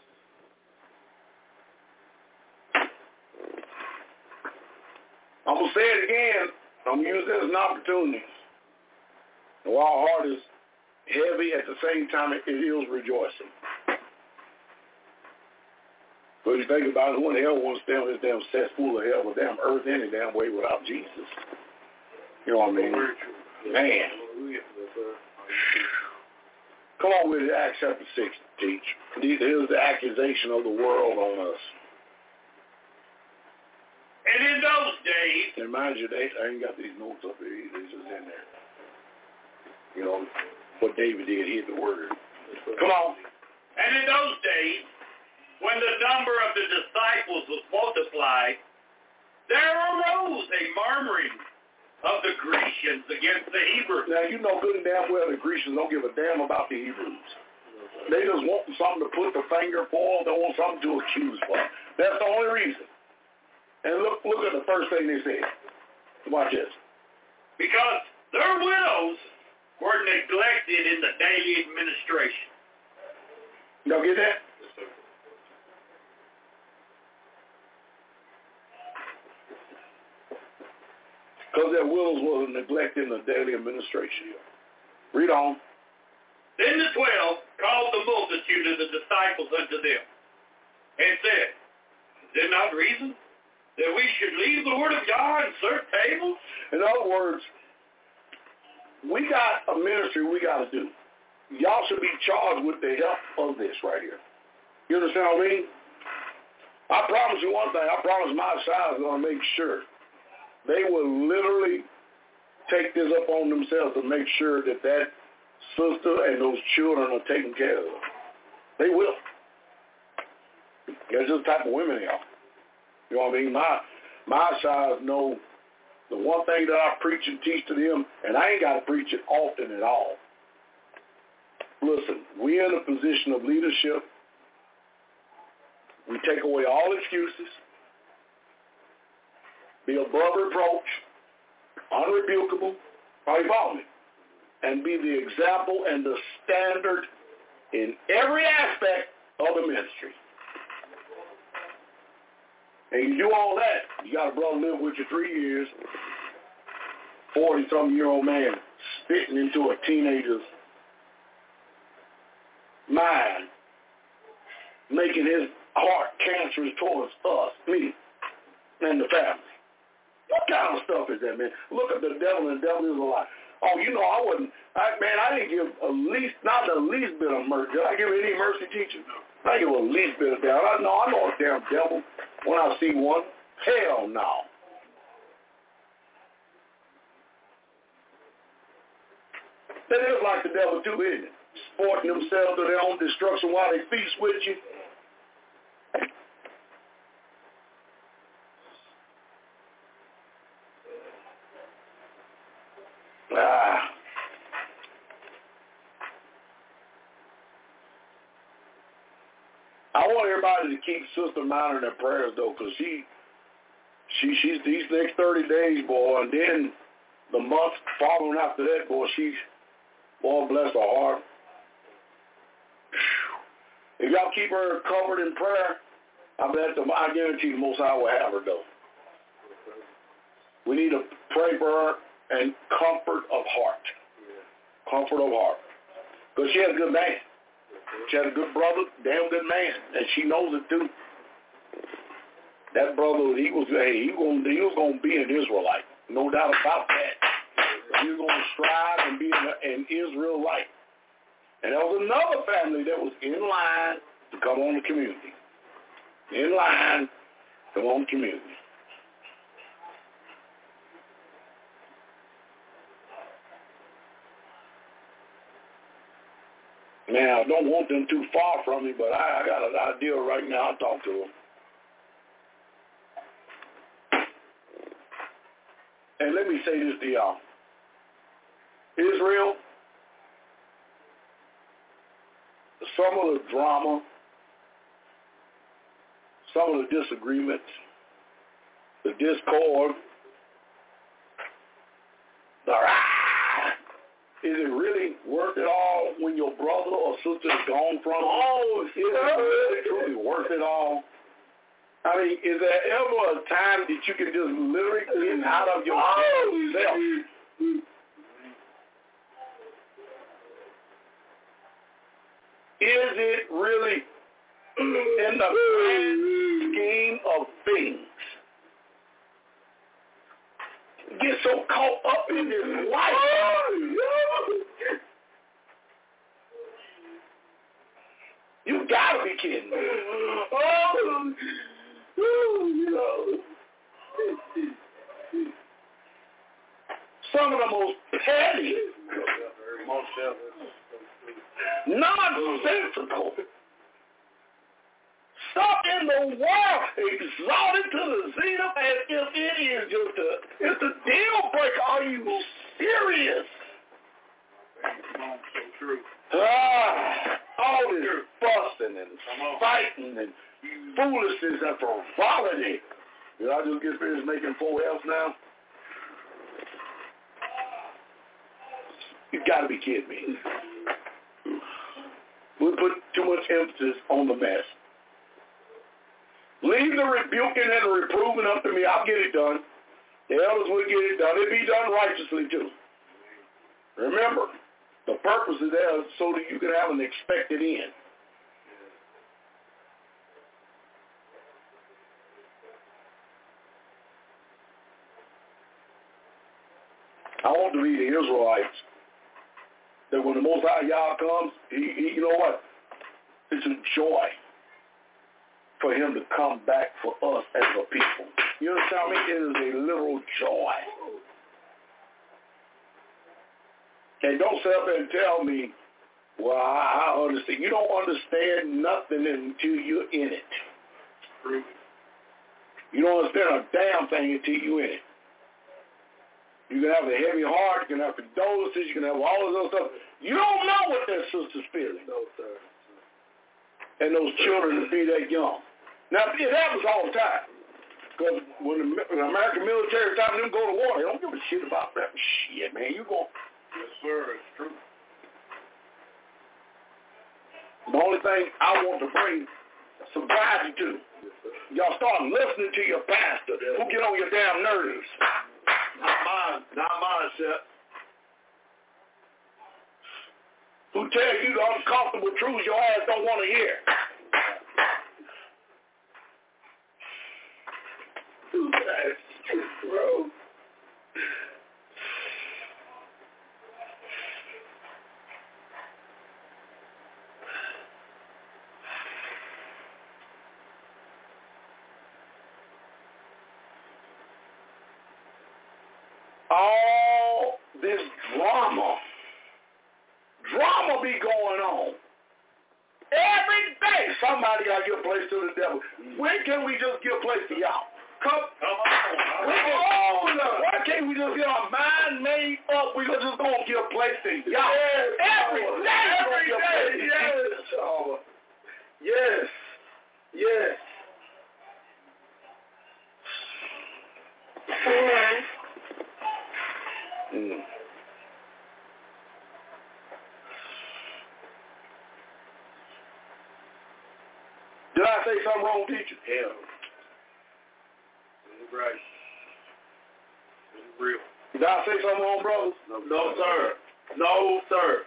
I'm going to say it again. I'm going to use this as an opportunity. While our heart is heavy, at the same time, it is rejoicing. But you think about it, who in the hell wants to stay on this damn cesspool of hell, with damn earth any damn way without Jesus? You know what I mean? Man. Come on with it, Acts chapter six, teach. Here's the accusation of the world on us. And in those days... And mind you, they, I ain't got these notes up here either. It's just in there. You know, what David did, he hit the word. Come on. And in those days, when the number of the disciples was multiplied, there arose a murmuring of the Grecians against the Hebrews. Now, you know good and damn well the Grecians don't give a damn about the Hebrews. They just want something to put the finger for. They want something to accuse for. That's the only reason. And look, look at the first thing they said. Watch this. Because their widows were neglected in the daily administration. Y'all get that? Because their widows were neglected in the daily administration. Read on. Then the twelve called the multitude of the disciples unto them, and said, Is it not reason that we should leave the word of God and serve tables? In other words, we got a ministry we got to do. Y'all should be charged with the help of this right here. You understand what I mean? I promise you one thing. I promise my side is going to make sure they will literally take this up on themselves to make sure that that sister and those children are taken care of. They will. That's just the type of women they are. You know what I mean? My my side know the one thing that I preach and teach to them, and I ain't got to preach it often at all. Listen, we're in a position of leadership. We take away all excuses. Be above reproach, unrebukable, are you following me? And be the example and the standard in every aspect of the ministry. And you do all that, you got a brother live with you three years, forty-something-year-old man spitting into a teenager's mind, making his heart cancerous towards us, me, and the family. What kind of stuff is that, man? Look at the devil, and the devil is a lie. Oh, you know, I wasn't, I, man, I didn't give a least, not the least bit of mercy. Did I give any mercy teaching? I didn't give a least bit of doubt. I know, I know a damn devil when I see one. Hell no. That is like the devil too, isn't it? Sporting themselves to their own destruction while they feast with you. Ah. I want everybody to keep Sister Minor in their prayers, though, because she, she, she's these next thirty days, boy, and then the month following after that, boy, she's, boy, bless her heart. If y'all keep her covered in prayer, I bet the, I guarantee the Most High will have her, though. We need to pray for her and comfort of heart. Comfort of heart. Because she has a good man. She has a good brother, damn good man, and she knows it too. That brother, he was, hey, he, was, he was going to be an Israelite. No doubt about that. He was going to strive and be an, an Israelite. And there was another family that was in line to come on the community. In line to come on the community. Now, I don't want them too far from me, but I, I got an idea right now. I'll talk to them. And let me say this to y'all. Israel, some of the drama, some of the disagreements, the discord, the rah, is it really worth it all when your brother or sister is gone from you? Oh, is it really truly worth it all? I mean, is there ever a time that you can just literally get out of yourself? Is it really in the grand scheme of things? Get so caught up in this life. You gotta be kidding me. Oh, oh, some of the most petty, nonsensical stuff in the world, exalted to the zenith as if it is just a, it's a deal breaker. Are you serious? So true. Ah, all this fussing and fighting and foolishness and frivolity. Did I just get finished making four F's now? You gotta be kidding me. We put too much emphasis on the mess. Leave the rebuking and the reproving up to me. I'll get it done. The elders will get it done. It'll be done righteously too. Remember, the purpose is there so that you can have an expected end. I want to be the Israelites that when the Most High Yah comes, he, he, you know what? It's a joy for him to come back for us as a people. You understand me? It is a literal joy. And don't sit up there and tell me, well, I, I understand. You don't understand nothing until you're in it. You don't understand a damn thing until you're in it. You can have a heavy heart, you can have condolences, you can have all this other stuff. You don't know what that sister's feeling. No, sir. And those children to be that young. Now, it happens all the time. Because when the, when the American military time them go to war, they don't give a shit about that shit, man. You go. Yes, sir. It's true. The only thing I want to bring sobriety to, y'all start listening to your pastor who get on your damn nerves. Not mine. Not mine, Shep. Who tell you the uncomfortable truths your ass don't want to hear. Bro. All this drama, drama be going on. Every day somebody got to give place to the devil. When can we just give place to y'all? Come, come on. We can, oh, why can't we just get our mind made up? We're just going to give place to y'all. Yes, every oh, day, every day. Yes. Oh, yes. Yes. Mm. Did I say something wrong, teacher? Hell. It's right. It's real. Did I say something wrong, brothers? No, no sir. No, sir.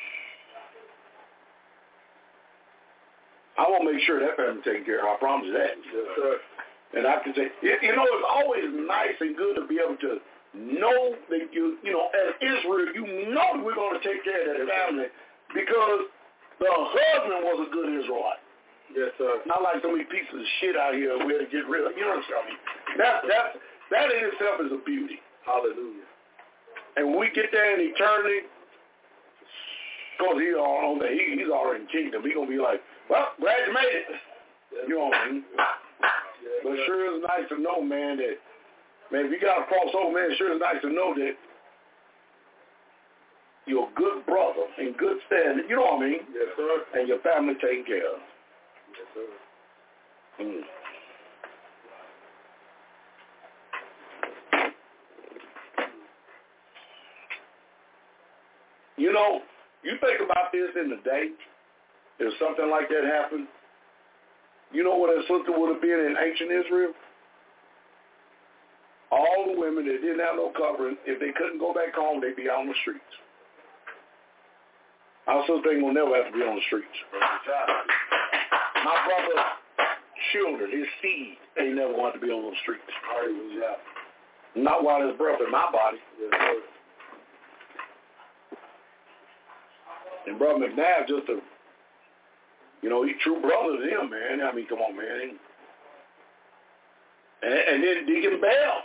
I want to make sure that family taken care of. I promise you that. Yes, sir. And I can say, you know, it's always nice and good to be able to know that you, you know, as Israel, you know we're going to take care of that family because the husband was a good Israelite. Yes, sir. Not like so many pieces of shit out here we had to get rid of. You know what I'm saying? That, that, that in itself is a beauty. Hallelujah. And when we get there in eternity, because he on that he, he's already in kingdom, he's going to be like, well, glad you made it. You know what I mean? Yes, but sir. sure is nice to know, man, that, man, if you got to cross over, man, sure is nice to know that you're a good brother in good standing. You know what I mean? Yes, sir. And your family taken care of. Yes, sir. Mm. You know, you think about this in the day, if something like that happened, you know what a sister would have been in ancient Israel? All the women that didn't have no covering, if they couldn't go back home, they'd be out on the streets. Our sister ain't gonna never have to be on the streets. My brother's children, his seed, ain't never want to be on those streets. Not while there's breath in my body. And Brother McNabb just a, you know, he true brother to him, man. I mean, come on, man. And, and then Deacon Bell.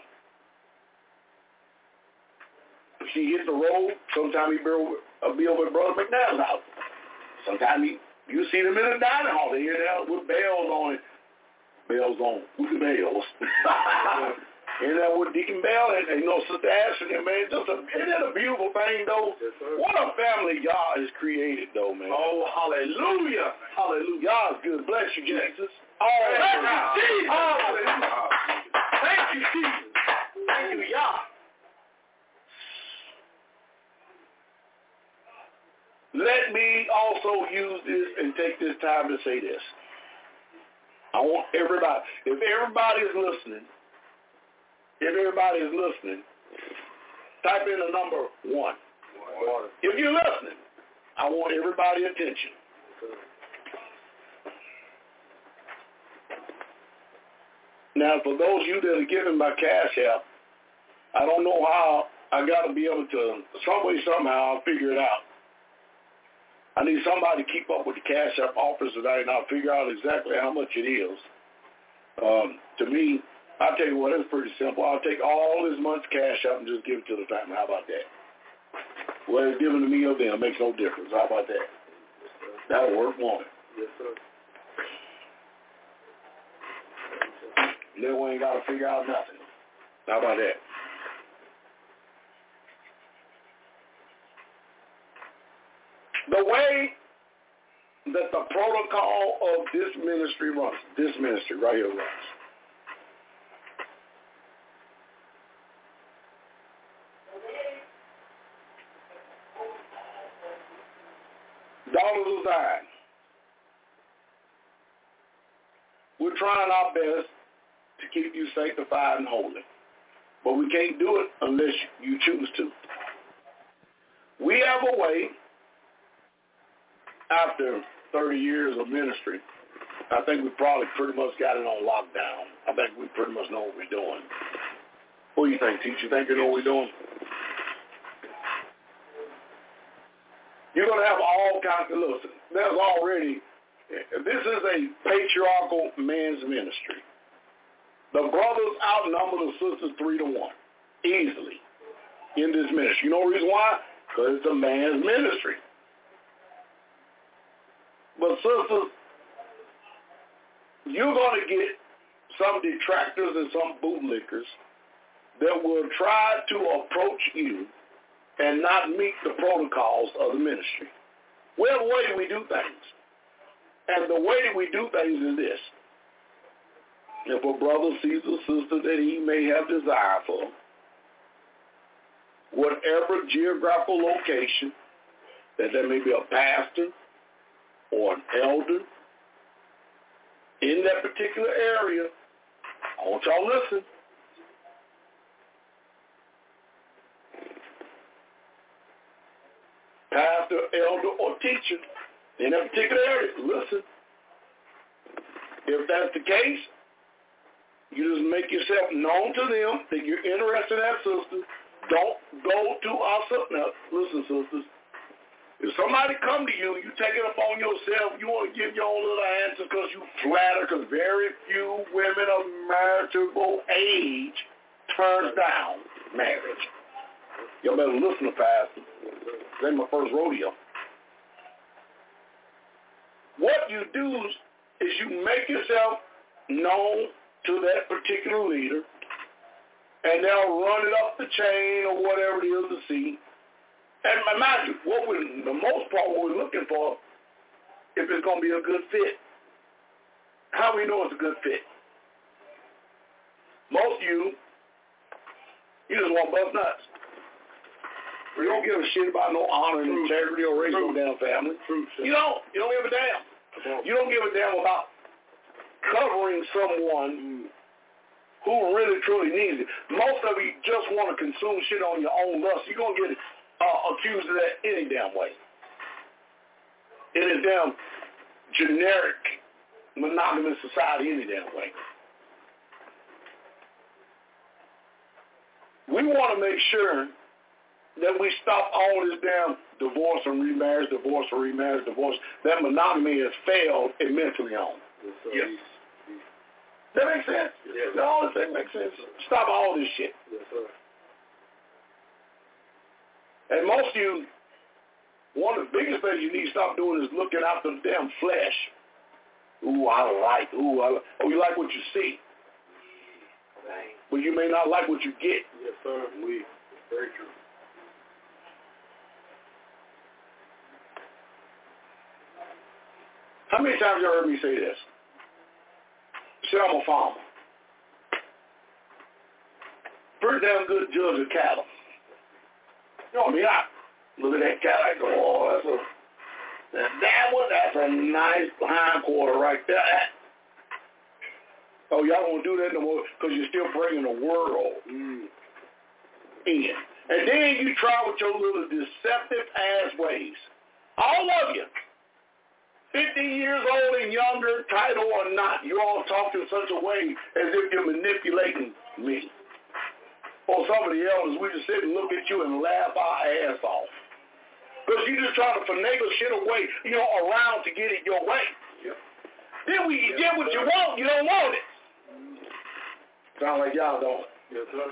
She hit the road. Sometimes he be over, uh, be over at Brother McNabb's house. Sometimes he, you see them in the dining hall. They hear that with bells on it. Bells on. With the bells. And that with Deacon Bell and, and you know, Sister Ashley, man, just a, isn't that a beautiful thing, though? Yes, what a family God has created, though, man. Oh, hallelujah. Hallelujah. God is good. Bless you, Jesus. Oh, bless you, Jesus. Hallelujah. Thank you, Jesus. Thank you, Yah. Let me also use this and take this time to say this. I want everybody, if everybody is listening, if everybody is listening, type in the number one. One. If you're listening, I want everybody's attention. Now, for those of you that are giving by Cash App, I don't know how. I got to be able to, some way, somehow, I'll figure it out. I need somebody to keep up with the Cash App offers tonight, and I'll figure out exactly how much it is. Um, to me, I'll tell you what, it's pretty simple. I'll take all this month's cash up and just give it to the family. How about that? Whether it's given to me or them, it makes no difference. How about that? That'll work, won't it? Yes, sir. Then we ain't got to figure out nothing. How about that? The way that the protocol of this ministry runs, this ministry right here runs. Daughters of Zion, we're trying our best to keep you sanctified and holy, but we can't do it unless you choose to. We have a way, after thirty years of ministry, I think we probably pretty much got it on lockdown. I think we pretty much know what we're doing. What do you think, teacher? You think you know what we're doing? You're going to have all kinds of, listen, there's already, this is a patriarchal men's ministry. The brothers outnumber the sisters three to one, easily, in this ministry. You know the reason why? Because it's a man's ministry. But sisters, you're going to get some detractors and some bootlickers that will try to approach you and not meet the protocols of the ministry. Well, the way we do things. And the way that we do things is this. If a brother sees a sister that he may have desire for, whatever geographical location, that there may be a pastor or an elder in that particular area, I want y'all to listen. Pastor, elder, or teacher in that particular area, listen. If that's the case, you just make yourself known to them that you're interested in that sister. Don't go to our sister. Now, listen, sisters. If somebody come to you, you take it upon yourself, you want to give your own little answer because you flatter, because very few women of marriageable age turns down marriage. Y'all better listen to Pastor. This ain't my first rodeo. What you do is you make yourself known to that particular leader, and they'll run it up the chain or whatever it is to see. And imagine, what we're, the most part, what we're looking for, if it's going to be a good fit. How we know it's a good fit? Most of you, you just want to bust nuts. You don't give a shit about no honor and integrity or race no damn family. You don't. You don't give a damn. You don't give a damn about covering someone who really truly needs it. Most of you just want to consume shit on your own lust. You're going to get uh, accused of that any damn way. In a damn generic monogamous society any damn way. We want to make sure that we stop all this damn divorce and remarriage, divorce and remarriage, divorce. That monogamy has failed immensely on. Yes. That makes sense? Yes. All this thing makes sense. Stop all this shit. Yes, sir. And most of you, one of the biggest things you need to stop doing is looking after the damn flesh. Ooh, I like. Ooh, I like. Oh, you like what you see. But you may not like what you get. Yes, sir. We. Very true. How many times you heard me say this? Say I'm a farmer. Pretty damn good judge of cattle. You know what I mean? I look at that cattle, I go, oh, that's a, that, that one, that's a nice hind quarter right there. Oh, y'all don't do that no more because you're still bringing the world mm. in. And then you try with your little deceptive ass ways. All of you. fifty years old and younger, title or not, you all talk in such a way as if you're manipulating me. Or some of the elders, we just sit and look at you and laugh our ass off. Because you just trying to finagle shit away, you know, around to get it your way. Yep. Then when you get what you want, you don't want it. Sound like y'all don't. Yes, sir.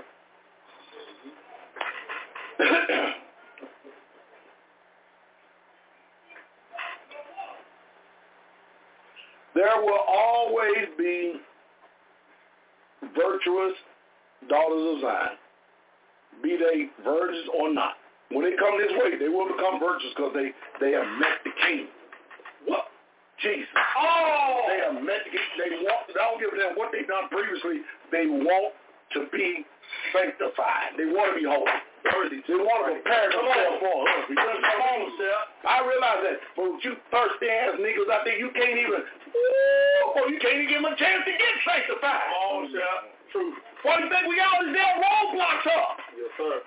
There will always be virtuous daughters of Zion, be they virgins or not. When they come this way, they will become virtuous because they, they have met the king. What? Jesus. Oh! They have met the king. They want, I don't give a damn what they've done previously. They want to be sanctified. They want to be holy. They want to prepare themselves for us. Because come on, I realize that. But with you thirsty ass niggas out there, you can't even, ooh, you can't even give them a chance to get sanctified. Oh, yeah. True. Why do you think we got all these damn roadblocks up? Yes, sir.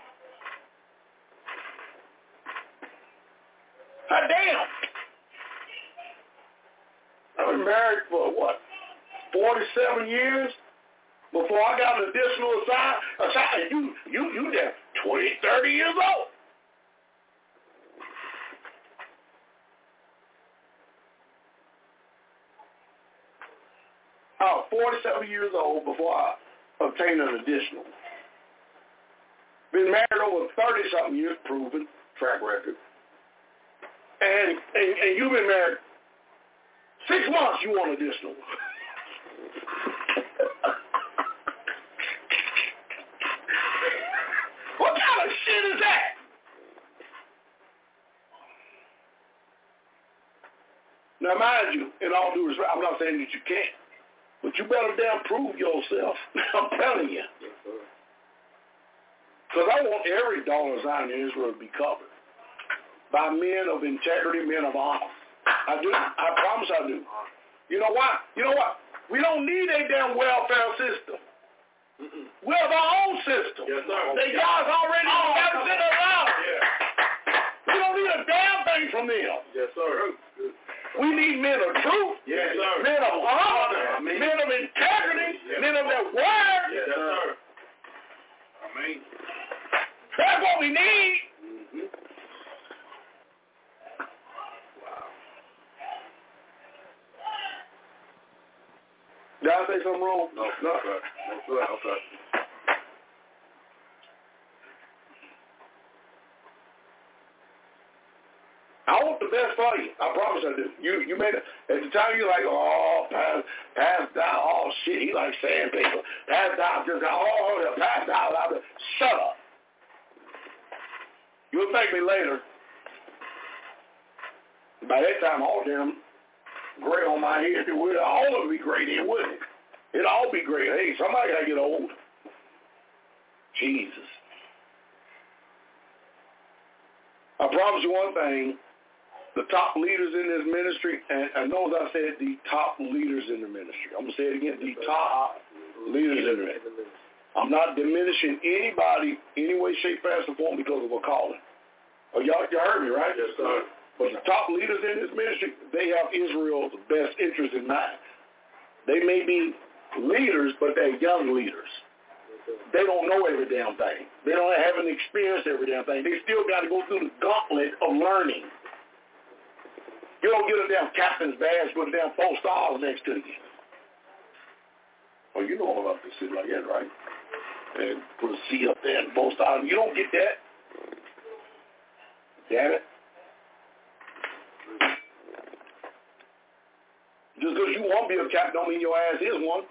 God damn. I've been married for what, forty-seven years? Before I got an additional aside, aside you, you, you there twenty, thirty years old. I was forty-seven years old before I obtained an additional. Been married over thirty-something years, proven, track record. And, and, and you've been married six months, you want additional. What kind of shit is that? Now, mind you, in all due respect, I'm not saying that you can't, but you better damn prove yourself. I'm telling you. Because I want every dollar Zion in Israel to be covered by men of integrity, men of honor. I do. I promise I do. You know why? You know what? We don't need a damn welfare system. Mm-mm. We have our own system. Yes, sir. The guys already oh, got to sit around. Yeah. We don't need a damn thing from them. Yes, sir. We need men of truth, yes, sir. men of honor, Amen. Men of integrity, yes. Men of their word. Yes, sir. Amen. That's what we need. Mm-hmm. Did I say something wrong? No, no, sir. No, sir. Okay. I want the best for you. I promise I do. You you made it. At the time, you're like, oh, pass, pass down. Oh, shit, he likes sandpaper. Pass down. Just, oh, yeah, pass down. Shut up. You'll thank me later. By that time, all them gray on my head, it would all of it be gray then, wouldn't it? It'd all be gray. Hey, somebody got to get old. Jesus. I promise you one thing, the top leaders in this ministry, and I know as I said, the top leaders in the ministry. I'm going to say it again, the top leaders in the ministry. I'm not diminishing anybody any way, shape, fashion, or form because of a calling. Oh, y'all, y'all heard me, right? Yes, sir. But the top leaders in this ministry, they have Israel's best interest in mind. They may be leaders, but they're young leaders. They don't know every damn thing. They don't haven't experienced every damn thing. They still got to go through the gauntlet of learning. You don't get a damn captain's badge with a damn four stars next to you. Oh, you know all about this shit like that, right? And put a C up there and four stars. You don't get that. Damn it. Just because you won't be a captain don't mean your ass is one.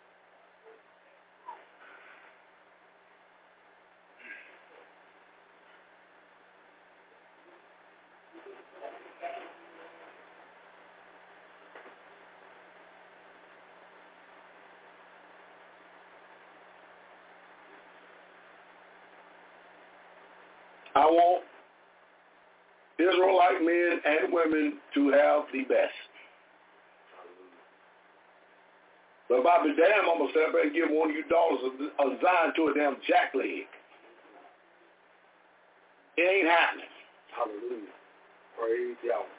I want Israelite men and women to have the best. But if I be damn, I'm going to step back and give one of you daughters a, a Zion to a damn jackleg. It ain't happening. Hallelujah. Praise Yahweh.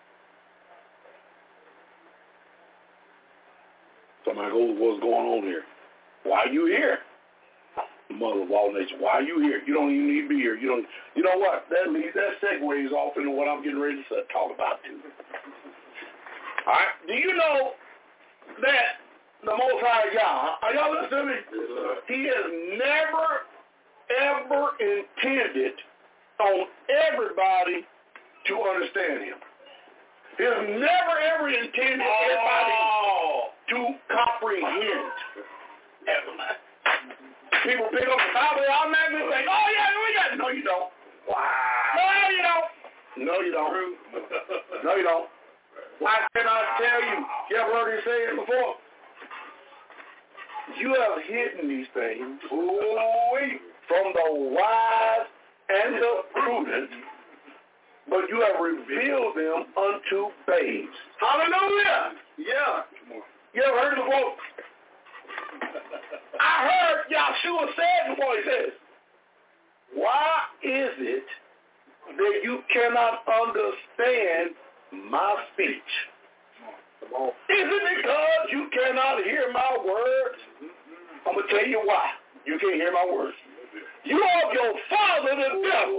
Somebody goes, what's going on here? Why are you here? Mother of all nations, why are you here? You don't even need to be here. You don't. You know what? That leads, that segues off into what I'm getting ready to talk about too. All right. Do you know that the Most High God, are y'all listening to me? Yes, he has never, ever intended on everybody to understand him. He has never, ever intended oh. everybody to comprehend. Ever. People pick up the Bible, they automatically think, oh, yeah, we got it. No, you don't. Wow. No, you don't. No, you don't. No, you don't. Why can I tell you? You ever heard me say it before? You have hidden these things from the wise and the prudent, but you have revealed them unto babes. Hallelujah. Yeah. You ever heard the quote? I heard Yahshua said before, he says, why is it that you cannot understand my speech? Is it because you cannot hear my words? I'm going to tell you why. You can't hear my words. You are your father, the devil.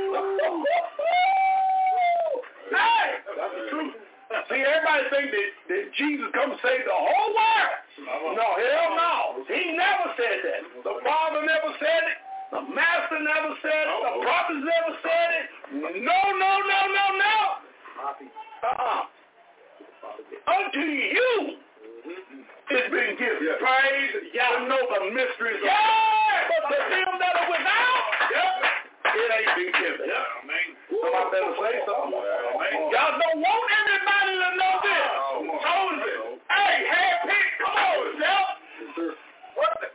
Hey! That's the truth. See, everybody think that, that Jesus come and save the whole world. No, hell no. He never said that. The Father never said it. The Master never said it. The prophets never said it. No, no, no, no, no. Uh-uh. Unto you it's been given. Yeah. Praise Yah. To know the mysteries. Yeah. But to them that are without, yeah. It ain't been given. Yeah. Somebody better say something. Y'all don't want everybody to know this. Chosen. Hey, handpicked. Come on, self. What the?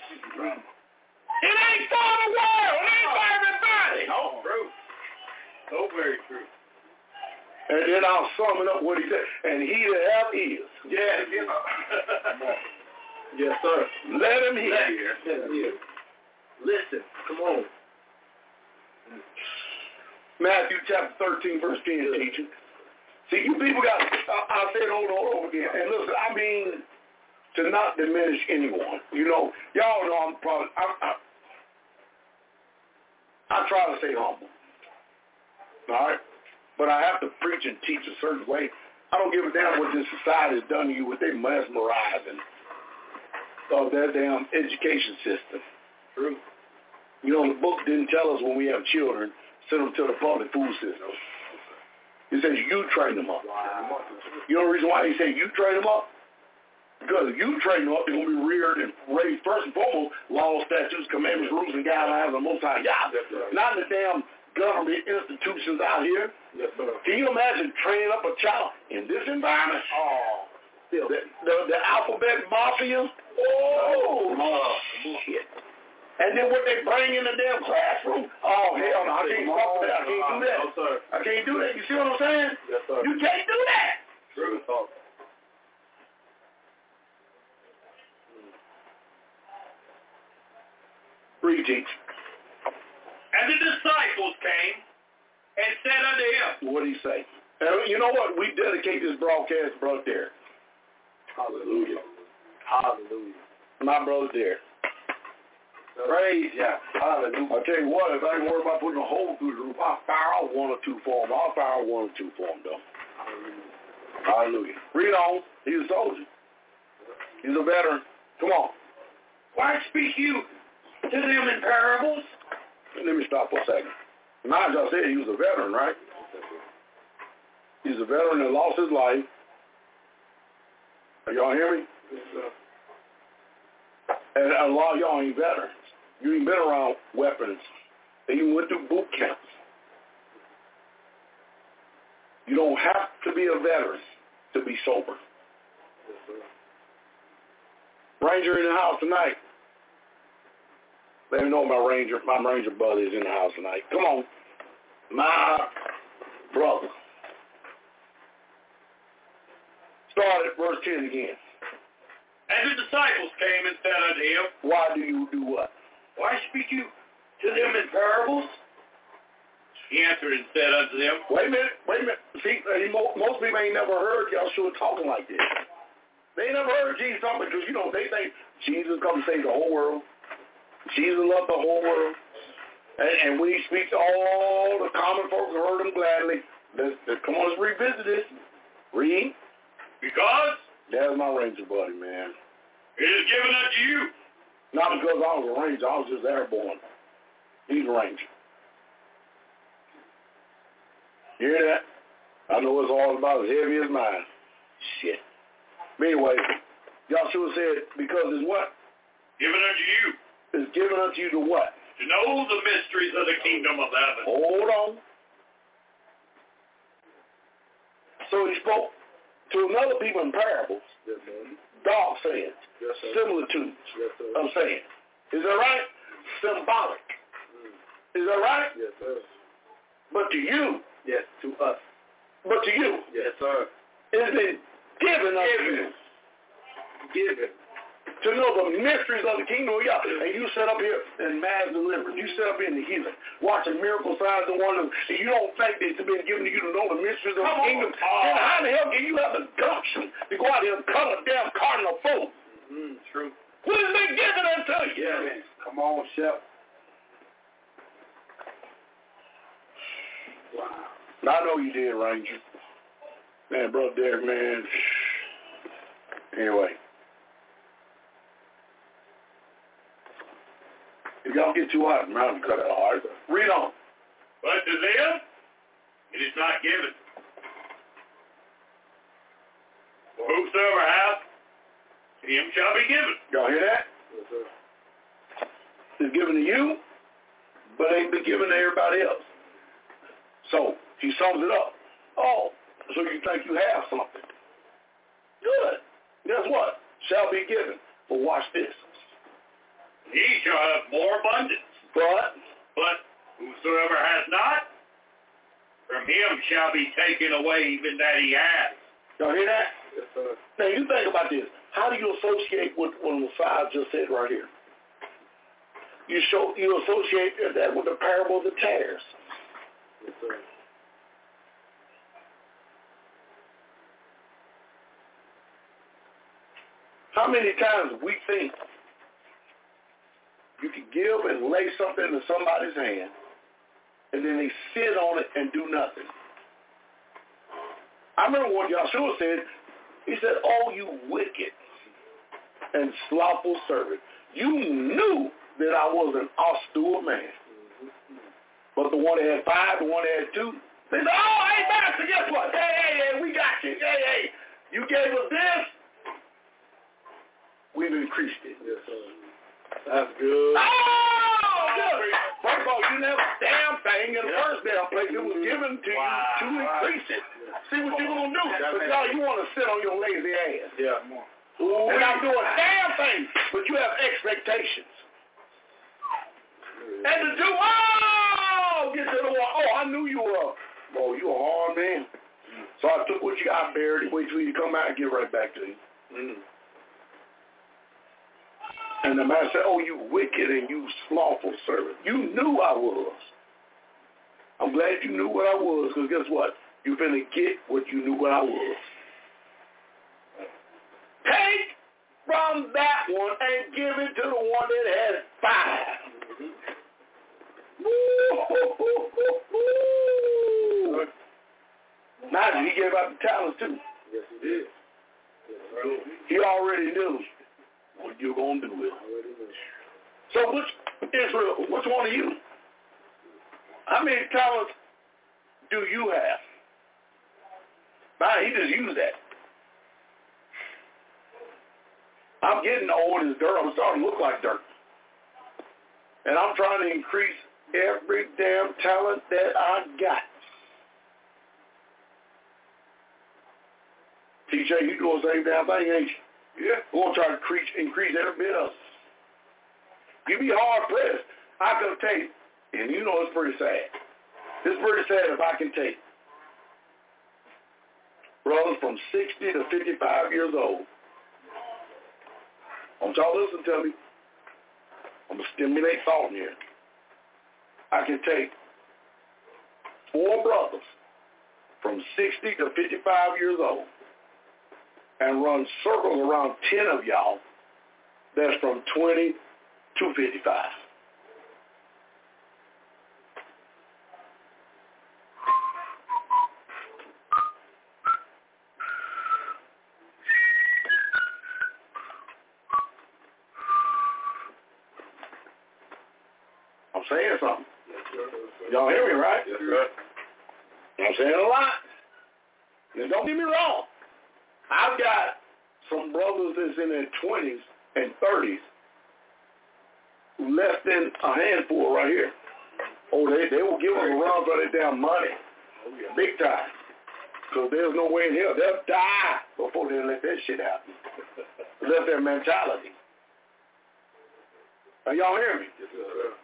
It ain't for the world. It ain't for everybody. No, true. So very true. And then I'll sum it up what he said. And he that hath ears. Yes. Yes, sir. Let him hear. Let him hear. Listen. Come on. Matthew chapter thirteen, verse ten, teaching. See, you people got, I, I said over and over again, and listen, I mean, to not diminish anyone. You know, y'all know I'm probably, I, I, I try to stay humble. All right? But I have to preach and teach a certain way. I don't give a damn what this society has done to you, what they mesmerizing of their damn education system. True. You know, the book didn't tell us when we have children, send them to the public food system. He says you train them up. Wow. You know the reason why he said you train them up? Because if you train them up, they're going to be reared and raised first and foremost, laws, statutes, commandments, rules, and guidelines of the Most High Yah. Not the damn government institutions out here. Yes, sir. Can you imagine training up a child in this environment? Oh, the, the, the alphabet mafia? Oh, oh shit. And then what they bring in the damn classroom, oh, hell no, I can't fuck with that. I can't do that. No, sir. I can't do that. You see what I'm saying? Yes, sir. You can't do that. True talk. Read, teach. And the disciples came and said unto him. What did he say? And you know what? We dedicate this broadcast to Brother Derek. Hallelujah. Hallelujah. My brother Derek. Praise ya. Hallelujah. I'll tell you what, if I ain't worried about putting a hole through the roof, I'll fire out one or two for him. I'll fire out one or two for him, though. Hallelujah. Hallelujah. Read on. He's a soldier. He's a veteran. Come on. Why speak you to them in parables? Let me stop for a second. Mind y'all said he was a veteran, right? He's a veteran that lost his life. Y'all hear me? Yes, sir. And a lot of y'all ain't veterans. You ain't been around weapons. And you went through boot camps. You don't have to be a veteran to be sober. Yes, sir. Ranger in the house tonight. Let me know my Ranger, my Ranger buddy is in the house tonight. Come on. My brother. Start at verse ten again. And the disciples came and said unto him, Why do you do what? Why speak you to them in parables? He answered and said unto them, Wait a minute, wait a minute. See, most people ain't never heard Yahshua talking like this. They ain't never heard Jesus talking because, you know, they think Jesus come to save the whole world. Jesus loved the whole world. And, and when he speaks to all the common folks, heard him gladly. Let's, let's, come on, let's revisit this. Read. Because That's my Ranger buddy, man. it is given unto you. Not because I was a Ranger, I was just airborne. He's a Ranger. You hear that? I know it's all about as heavy as mine. Shit. But anyway, Yahshua said, because it's what? Given unto you. It's given unto you to what? To know the mysteries of the kingdom of heaven. Hold on. So he spoke to another people in parables. Yes, sir. Dog sayings. Yes, sir. Similitudes. Yes, sir. I'm saying. Is that right? Symbolic. Mm. Is that right? Yes, sir. But to you, Yes, to us. but to you, Yes, sir. it's been given unto you Given. to know the mysteries of the kingdom of God. And you set up here in mass deliverance. You set up here in the healing, watching miracle signs and wonders. And you don't think that it's been given to you to know the mysteries of the Come on. kingdom. Then how the hell can you have the gumption to go out here and cut a damn cardinal fool? Mm, true. What has been given unto you? Yeah, man. Come on, Shep. Wow. I know you did, Ranger. Man, Brother Derek, man. Anyway. If y'all get too hot, I'm going to cut it hard. Read on. But to them, it is not given. For whosoever hath, to him shall be given. Y'all hear that? Yes, sir. It's given to you, but ain't been given to everybody else. So, he sums it up. Oh, so you think you have something. Good. Guess what? Shall be given. But watch this. He shall have more abundance. But, But whosoever has not, from him shall be taken away even that he has. y'all hear that? Yes, sir. Now, you think about this. How do you associate with what Messiah just said right here? You show you associate that with the parable of the tares. Yes, sir. How many times we think you can give and lay something in somebody's hand, and then they sit on it and do nothing? I remember what Yahshua said. He said, oh, you wicked and slothful servant. You knew that I was an austere man. But the one that had five, the one that had two, they said, oh, hey, master, guess what? Hey, hey, hey, we got you. Hey, hey, you gave us this. We've increased it. Yes, sir. That's good. Oh, good. First of all, you never damn thing in the first damn place. It was given to Wow. you to increase it. See what you're going to do. But y'all, you want to sit on your lazy ass. Yeah. Ooh, we're not doing damn thing, but you have expectations. And the Jew, oh, get to the wall. Oh, I knew you were. Oh, you a hard man. So I took what you got, buried, and wait till you come out and get right back to you. Mm. And the man said, oh, you wicked and you slothful servant. You knew I was. I'm glad you knew what I was, because guess what? You're going to get what you knew what I was. Take from that one and give it to the one that has five. Mm-hmm. Now, he gave out the talents too. Yes, he did. Yes, he already knew what you're going to do with it. So which, Israel, which one of you? How many talents do you have? Man, he just used that. I'm getting old as dirt. I'm starting to look like dirt. And I'm trying to increase every damn talent that I got. T J, you doing the same damn thing, ain't you? Yeah. We're going to try to increase, increase every bit of it. You be hard pressed. I can take, and you know it's pretty sad. It's pretty sad if I can take brothers from sixty to fifty-five years old. I want y'all listen to me. I'm going to stimulate thought in here. I can take four brothers from sixty to fifty-five years old and run circles around ten of y'all that's from twenty to fifty-five. I'm saying something. Y'all hear me, right? Yes, sir. I'm saying a lot. Now, don't get me wrong. I've got some brothers that's in their twenties and thirties who less than a handful right here. Oh, they, they will give us a run for their damn money. Oh, yeah. Big time. Because there's no way in hell. They'll die before they let that shit happen. That's their mentality. Are y'all hear me? Yes, sir.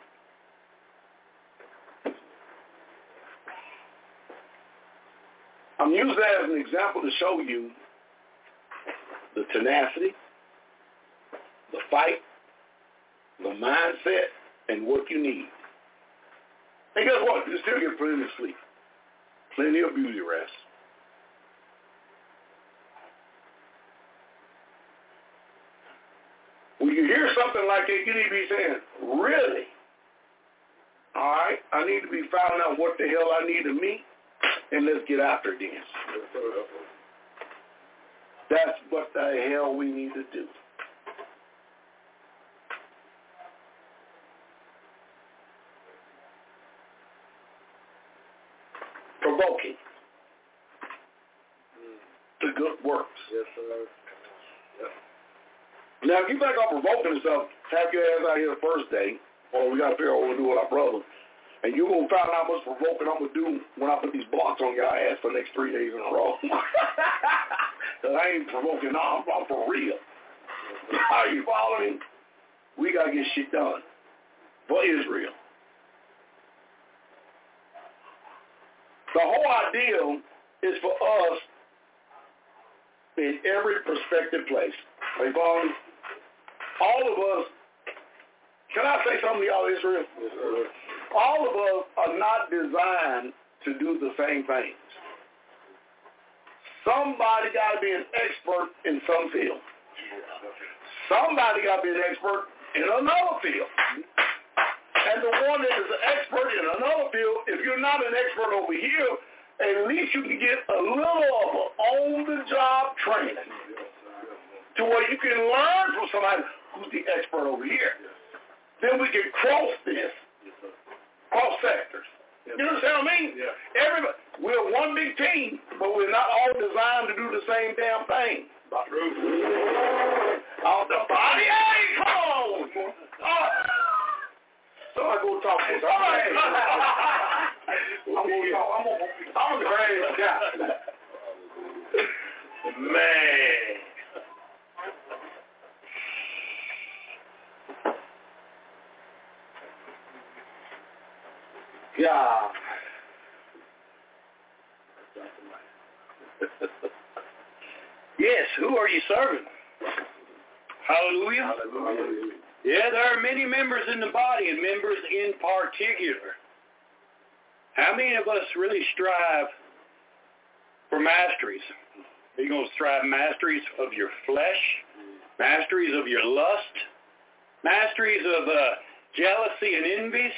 I'm using that as an example to show you the tenacity, the fight, the mindset, and what you need. And guess what? You still get plenty of sleep, plenty of beauty rest. When you hear something like that, you need to be saying, really? All right, I need to be finding out what the hell I need to meet, and let's get after it then. That's what the hell we need to do. Provoking. The good works. Yes, sir. Yep. Now, if you think I'm provoking yourself, have your ass out here the first day, or we got to figure out what to do with our brother, and you're going to find out how much provoking I'm going to do when I put these blocks on your ass for the next three days in a row. Because I ain't provoking, no, I'm, I'm for real. Are you following? We got to get shit done for Israel. The whole idea is for us in every prospective place. Are you following? All of us, can I say something to y'all, Israel? Yes, sir. All of us are not designed to do the same things. Somebody got to be an expert in some field. Somebody got to be an expert in another field. And the one that is an expert in another field, if you're not an expert over here, at least you can get a little of an on-the-job training to where you can learn from somebody who's the expert over here. Then we can cross this. Cross sectors. You understand what I mean? Yeah. Everybody, we're one big team, but we're not all designed to do the same damn thing. True. All the body, hey, come on! Oh. So I go talk to somebody. I'm gonna talk. I'm gonna. I'm a great guy. Man. God. Yes, who are you serving? Hallelujah. Hallelujah. Yeah, there are many members in the body, and members in particular. How many of us really strive for masteries? Are you going to strive masteries of your flesh, masteries of your lust, masteries of uh, jealousy and envies?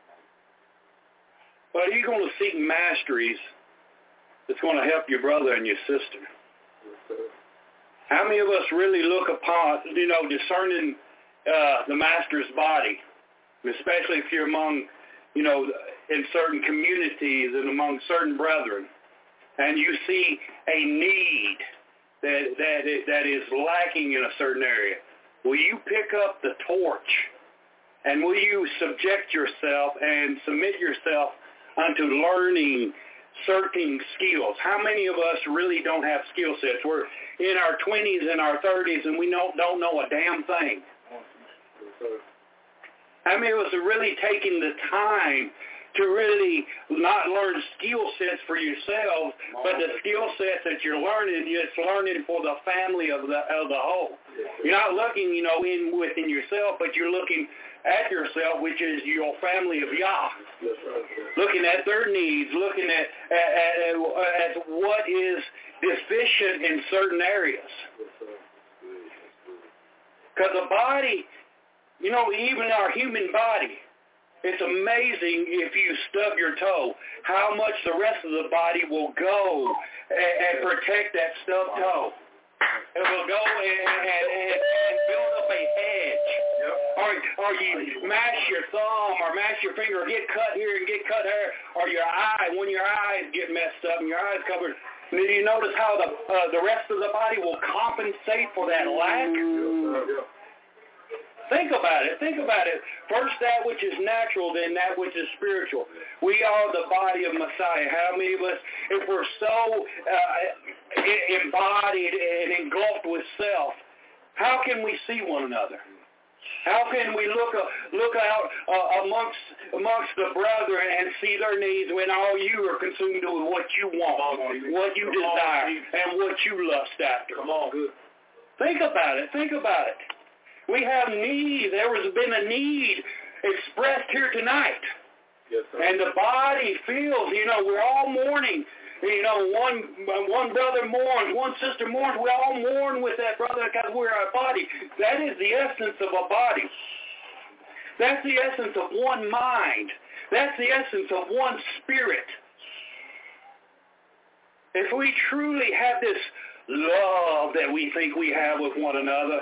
Or are you going to seek masteries that's going to help your brother and your sister? How many of us really look upon, you know, discerning uh, the master's body, especially if you're among, you know, in certain communities and among certain brethren, and you see a need that that that is lacking in a certain area? Will you pick up the torch, and will you subject yourself and submit yourself unto learning certain skills? How many of us really don't have skill sets? We're in our twenties and our thirties, and we don't, don't know a damn thing. How many of us are really taking the time to really not learn skill sets for yourselves, but the skill sets that you're learning, it's learning for the family of the of the whole. You're not looking, you know, in within yourself, but you're looking at yourself, which is your family of Yah. Looking at their needs, looking at at, at, at what is deficient in certain areas. Because the body, you know, even our human body, it's amazing if you stub your toe, how much the rest of the body will go and, and protect that stubbed toe. It will go and, and, and, and build up a hedge. Yep. Or, or you mash your thumb or mash your finger or get cut here and get cut there. Or your eye, when your eyes get messed up and your eyes covered. Do you notice how the uh, the rest of the body will compensate for that lack? Yep. Think about it. Think about it. First that which is natural, then that which is spiritual. We are the body of Messiah. How many of us, if we're so uh, embodied and engulfed with self, how can we see one another? How can we look uh, look out uh, amongst amongst the brethren and see their needs when all you are consumed with what you want, what you desire, and what you lust after? Come on. Think about it. Think about it. We have need. There has been a need expressed here tonight. Yes, sir. And the body feels, you know, we're all mourning. You know, one one brother mourns, one sister mourns. We all mourn with that brother because we're a body. That is the essence of a body. That's the essence of one mind. That's the essence of one spirit. If we truly have this love that we think we have with one another,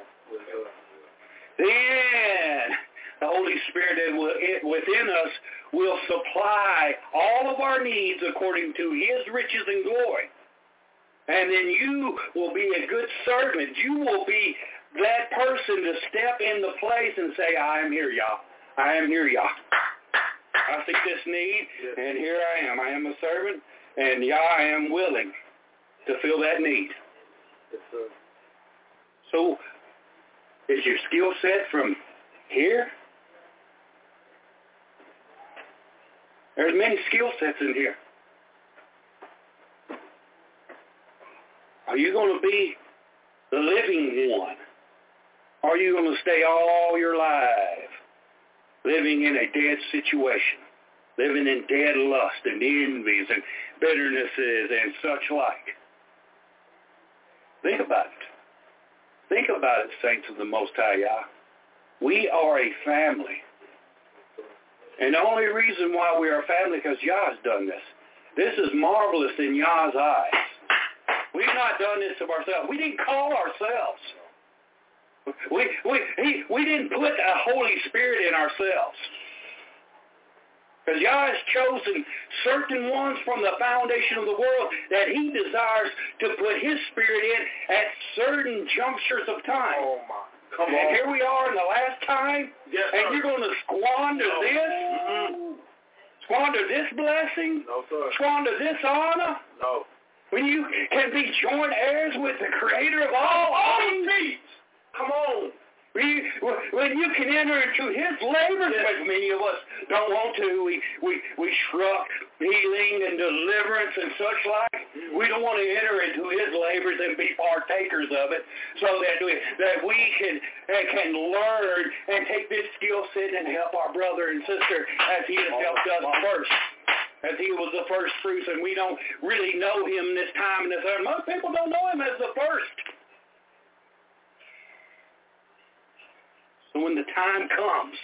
then the Holy Spirit within us will supply all of our needs according to His riches and glory. And then you will be a good servant. You will be that person to step in the place and say, I am here, Yah. I am here, Yah. I see this need, and here I am. I am a servant, and Yah, I am willing to fill that need. So, is your skill set from here? There's many skill sets in here. Are you going to be the living one? Or are you going to stay all your life living in a dead situation, living in dead lust and envies and bitternesses and such like? Think about it. Think about it, saints of the Most High Yah. We are a family. And the only reason why we are a family is because Yah has done this. This is marvelous in Yah's eyes. We've not done this of ourselves. We didn't call ourselves. We, we, he, we didn't put a Holy Spirit in ourselves. Because Yah has chosen certain ones from the foundation of the world that He desires to put His Spirit in at certain junctures of time. Oh my. Come and on. Here we are in the last time, yes, and sir. you're going to squander no. this? Mm-hmm. Squander this blessing? No, sir. Squander this honor? No. When you can be joint heirs with the Creator of all, all things? Come on. We, when you can enter into his labors, which many of us don't want to, we, we, we shrug healing and deliverance and such like. We don't want to enter into his labors and be partakers of it so that we, that we can, uh, can learn and take this skill set and help our brother and sister as he has helped us first. As he was the first fruits, and we don't really know him this time and this other. Most people don't know him as the first. So when the time comes,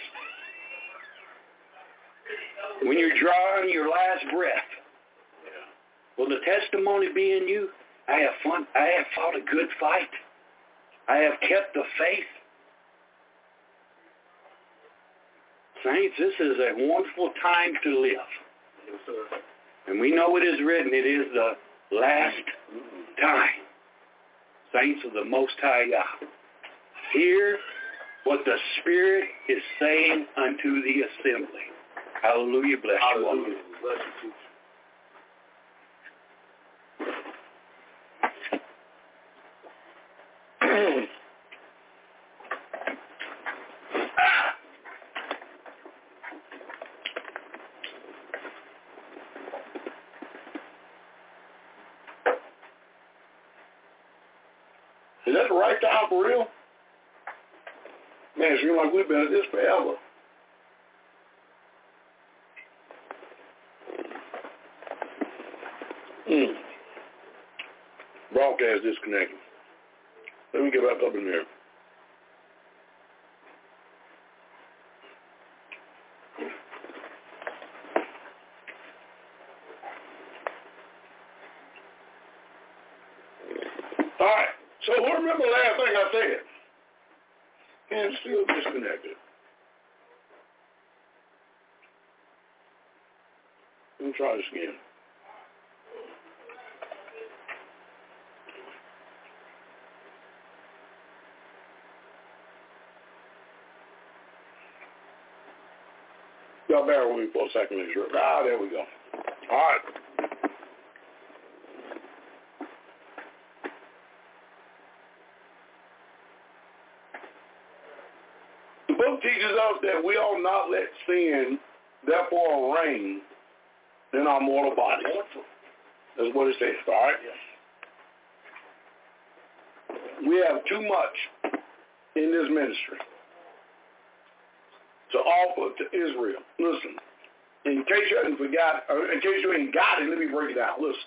when you're drawing your last breath, will the testimony be in you? I have fun. I have fought a good fight. I have kept the faith. Saints, this is a wonderful time to live. And we know it is written, it is the last time. Saints of the Most High God, hear what the Spirit is saying unto the assembly. Hallelujah, bless you all. Bless you. Is that the right time for real? Man, it seems like we've been at this forever. Mm. Broadcast disconnected. Let me get back up in there. All right. So what remember the last thing I said? And still disconnected. Let me try this again. Y'all bear with me for a second. Ah, there we go. All right. The book teaches us that we ought not let sin therefore reign in our mortal body. That's what it says, all right? We have too much in this ministry to offer to Israel. Listen, in case you hadn't forgot, or in case you ain't got it, let me break it down. Listen.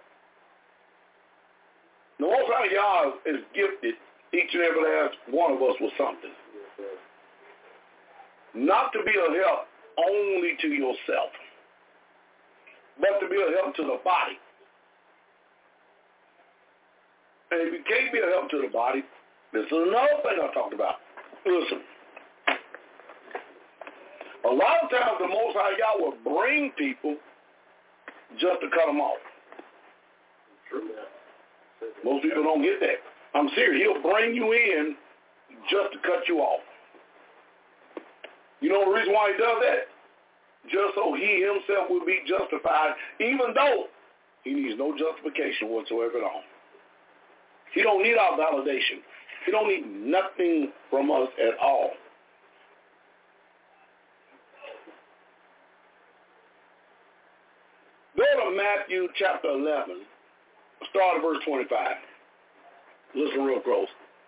The Most High God is gifted each and every last one of us with something. Not to be a help only to yourself, but to be a help to the body. And if you can't be a help to the body, this is another thing I talked about. Listen. A lot of times the Most High God will bring people just to cut them off. True. Most people don't get that. I'm serious. He'll bring you in just to cut you off. You know the reason why he does that? Just so he himself will be justified, even though he needs no justification whatsoever at all. He don't need our validation. He don't need nothing from us at all. Go to Matthew chapter eleven, start at verse twenty-five. Listen real close.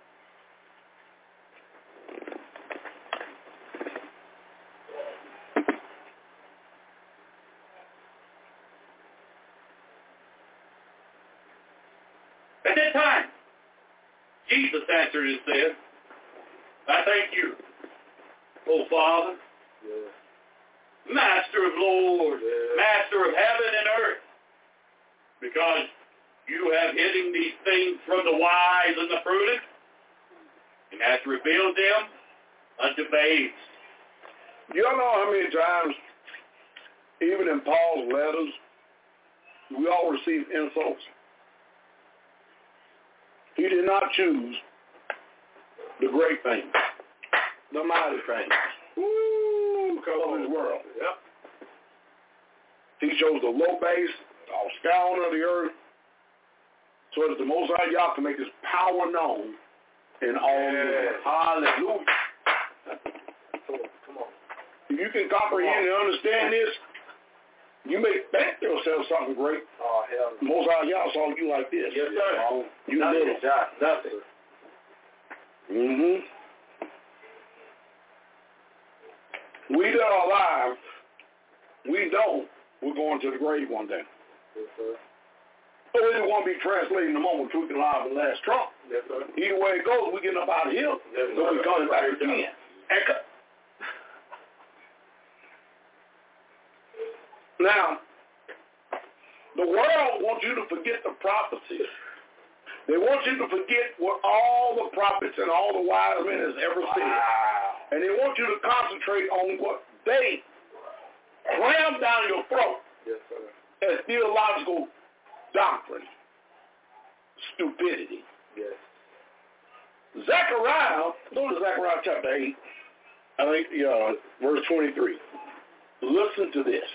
At that time, Jesus answered and said, I thank you, O Father, Yeah. Master of lords, Yeah. Master of heaven and earth, because you have hidden these things from the wise and the prudent, and hast revealed them unto babes. Y'all know how many times, even in Paul's letters, we all receive insults? He did not choose the great things, the mighty things, Woo, because of his world. Yep. He chose the low base, all scour of the earth, so that the Most High God can make his power known in all Yes. hallelujah. Come on, come on. If you can comprehend and understand this, you may think yourself something great. Oh, hell no. Most of y'all saw you like this. Yes, sir. You Nothing, little. Josh, nothing. Mm-hmm. We that are alive, we know we're going to the grave one day. Yes, sir. So we just want to be translating the moment truth and life and last trump. Yes, sir. Either way it goes, we getting up out of here, Yes, so we sir. coming back Right again. Echo. Now, the world wants you to forget the prophecies. They want you to forget what all the prophets and all the wise men has ever said. Wow. And they want you to concentrate on what they cram down your throat Yes, sir. as theological doctrine, stupidity. Yes. Zechariah, go to Zechariah chapter eight, I think, uh, verse twenty-three. Listen to this.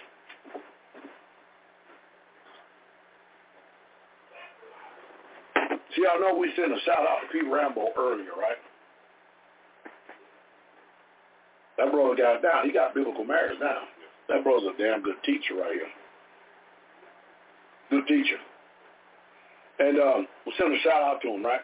See, I know we sent a shout out to Pete Rambo earlier, right? That brother got it down. He got biblical marriage now. That brother's a damn good teacher right here. Good teacher. And um, we sent a shout out to him, right?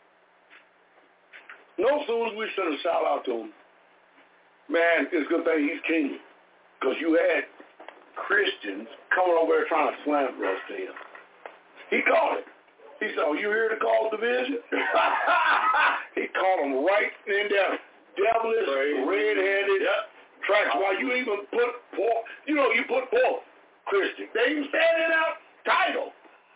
No sooner as we sent a shout out to him, man, it's a good thing he's king. Because you had Christians coming over there trying to slam us to him. He called it. He said, oh, you here to cause division? He called them right in there, devilish, red-headed, tracks. Why you even put forth, you know, you put forth Christian. They even standing out title.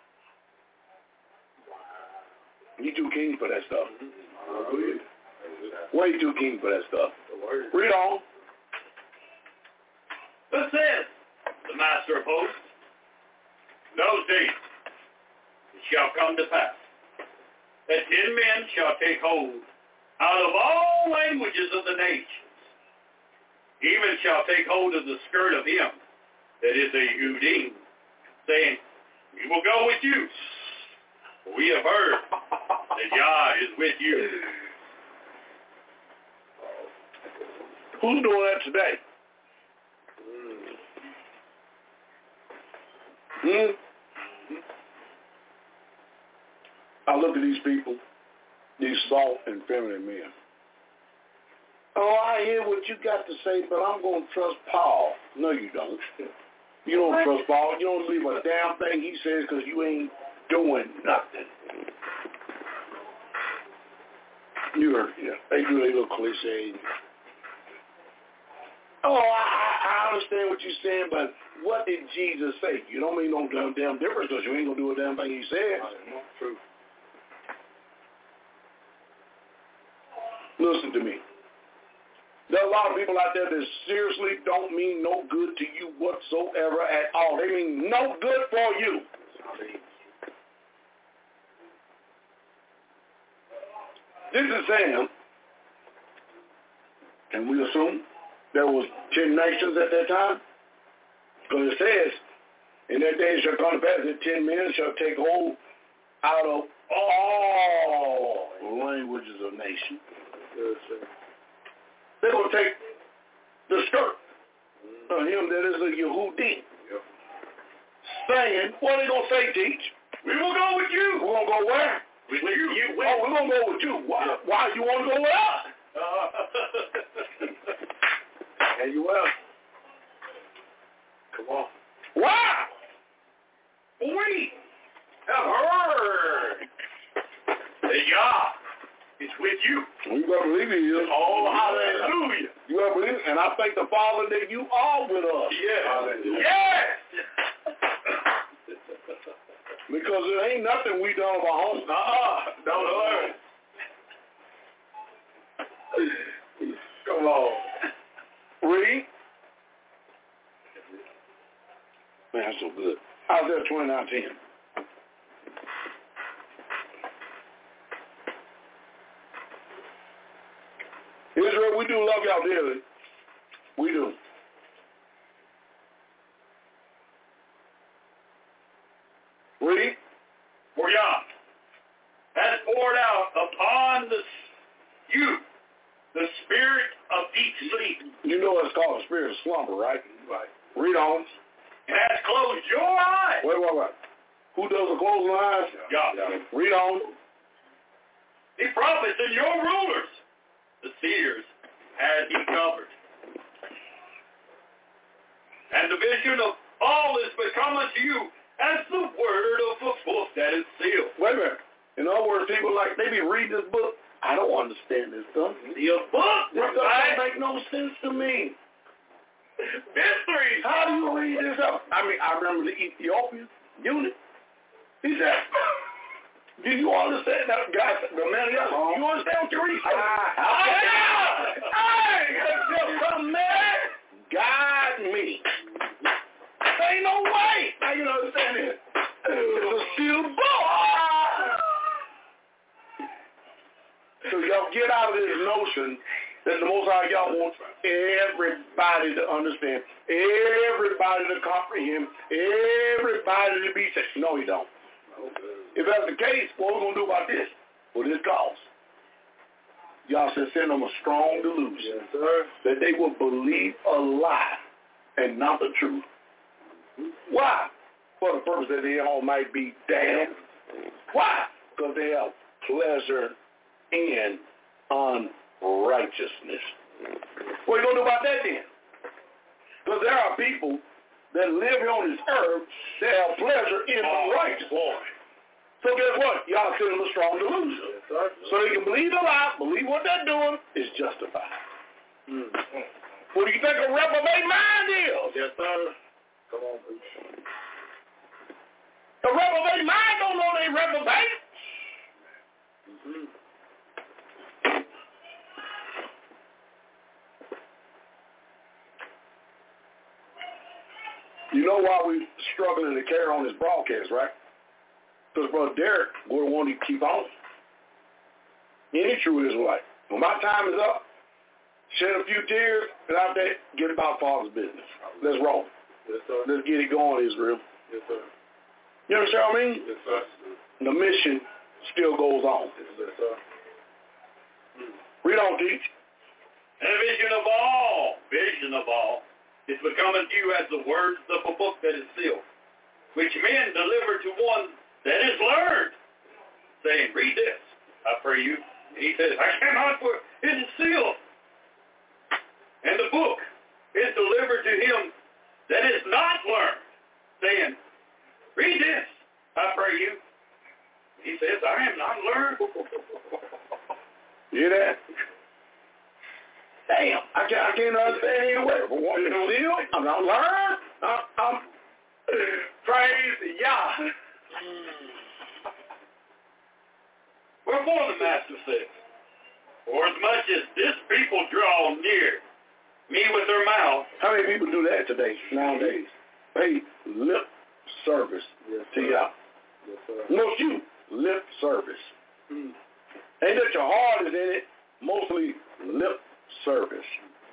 You too keen for that stuff. Hallelujah. Way too keen for that stuff. The word. Read on. Thus says the Master of Hosts, those days it shall come to pass that ten men shall take hold out of all languages of the nations, even shall take hold of the skirt of him that is a Yehudim, saying, we will go with you. We have heard that Yah is with you. Who's doing that today? Hmm? I look at these people, these soft and feminine men. Oh, I hear what you got to say, but I'm going to trust Paul. No, you don't. You don't trust Paul. You don't believe a damn thing he says because you ain't doing nothing. You heard, yeah. They do their little cliche. Oh, I, I understand what you're saying, but what did Jesus say? You don't mean no damn, damn difference because you ain't going to do a damn thing he said. True. Listen to me. There are a lot of people out there that seriously don't mean no good to you whatsoever at all. They mean no good for you. This is saying, and we assume there was ten nations at that time, because it says, in that day shall come to pass that ten men shall take hold out of all languages of nations. Yes, sir. They're going to take the skirt of him that is a Yehudi. Yep. Saying, what are they going to say, teach? We will go with you. We're going to go where? With you. you with Oh, we're going to go with you. Why, Yeah. why you want to go with us? And you will. Come on. Why? We have heard that Yah is with you. You better believe he is. Oh, hallelujah. You better believe it. And I thank the Father that you are with us. Yes. Hallelujah. Yes. Because it ain't nothing we done of our own. Uh-uh. Don't learn. Come on. Read. Man, that's so good. Isaiah twenty-nine ten. Israel, we do love y'all dearly. We do. Read. For Yah has poured out upon the slumber, right? Right. Read on. And has closed your eyes. Wait, wait, wait. Who does the closing eyes? God. Yeah. Read on. The prophets and your rulers, the seers, has he covered. And the vision of all is become unto you as the word of a book that is sealed. Wait a minute. In other words, people like, they be reading this book. I don't understand this stuff. The book, This stuff right? don't make no sense to me. Mysteries. How do you read this up? I mean, I remember the Ethiopian unit. He said, do you understand that guy, the man, you understand what you're reading? Ah, hey, that's just some man. Guide me. There ain't no way. Now you understand it. It's a sealed book. So y'all get out of this notion that the Most High y'all wants everybody to understand, everybody to comprehend, everybody to be saved. No, he don't. If that's the case, what are we going to do about this? What this costs? Y'all should send them a strong delusion. Yes, sir. That they will believe a lie and not the truth. Why? For the purpose that they all might be damned. Why? Because they have pleasure in unrighteousness. What are you going to do about that then? Because there are people that live here on this earth that have pleasure in unrighteousness. Boy. So guess what? Y'all send them a strong delusion. Yes, sir. So they can believe a lie, believe what they're doing is justified. Mm-hmm. What do you think a reprobate mind is? Yes, sir. Come on, preach. A reprobate mind don't know they reprobate. Mm-hmm. You know why we're struggling to carry on this broadcast, right? Because Brother Derek would want to keep on. Any true Israelite. When my time is up, shed a few tears, and out there, get about Father's business. Let's roll. Yes, sir. Let's get it going, Israel. Yes, sir. You understand what I mean? Yes, sir. The mission still goes on. Yes, sir. Read on, teach. And a vision of all, vision of all, is becoming to you as the words of a book that is sealed, which men deliver to one that is learned, saying, read this, I pray you. And he says, I cannot, for it is sealed. And the book is delivered to him that is not learned, saying, read this, I pray you. He says, I am not learned. You hear that? Damn, I can't, I can't understand any word. But what you seal, I'm not learned. I'm, I'm praise Yah. Wherefore the Master says, for as much as this people draw near me with their mouth. How many people do that today, nowadays? Pay lip service Yes, to sir. Yah. Yes, sir. Most you, lip service. Mm. Ain't that your heart is in it? Mostly lip service.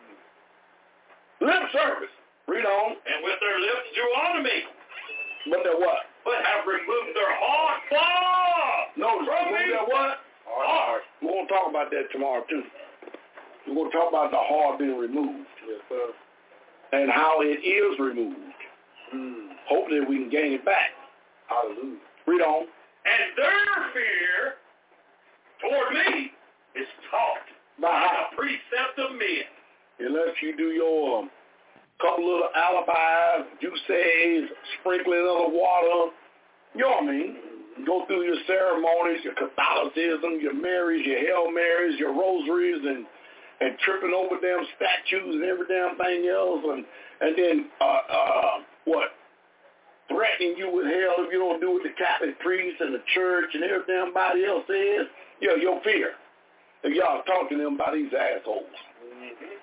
Lip service. Read on. And with their lips do honor me, But they're what? but have removed their heart far Notice, from me. they're what? Heart. We're going to talk about that tomorrow, too. We're going to talk about the heart being removed Yes, sir. and how it is removed. Mm. Hopefully we can gain it back. Hallelujah. Read on. And their fear toward me is taught By by how? the precept of men. Unless you do your um, couple little alibis, you say, sprinkling of the water, you know what I mean? Go through your ceremonies, your Catholicism, your Marys, your Hail Marys, your rosaries, and and tripping over damn statues and every damn thing else, and and then uh, uh, what? Threatening you with hell if you don't do what the Catholic priests and the church and everybody else says. Yeah, your fear. If y'all talking to them about these assholes. Mm-hmm.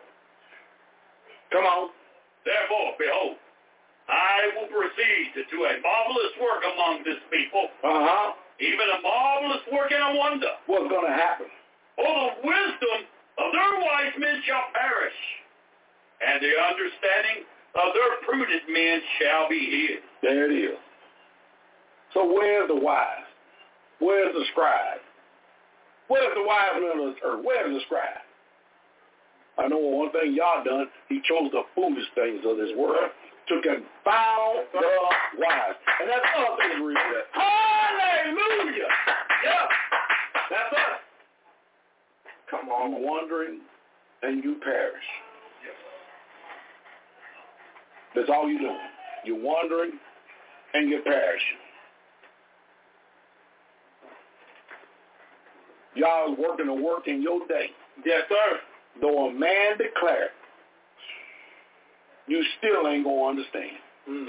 Come on. Therefore, behold, I will proceed to do a marvelous work among this people, Uh-huh. even a marvelous work and a wonder. What's going to happen? For the wisdom of their wise men shall perish, and the understanding of their prudent men shall be hid. There it is. So where's the wise? Where's the scribe? Where's the wise men of this earth? Where's the scribe? I know one thing y'all done. He chose the foolish things of this world to confound the wise. And that's us, Israel. Hallelujah. Yeah. That's us. Come on. You wandering and you perish. Yes. That's all you're doing. You're wandering and you're perishing. Y'all is working and work in your day. Yes, sir. Though a man declare, you still ain't going to understand. Mm.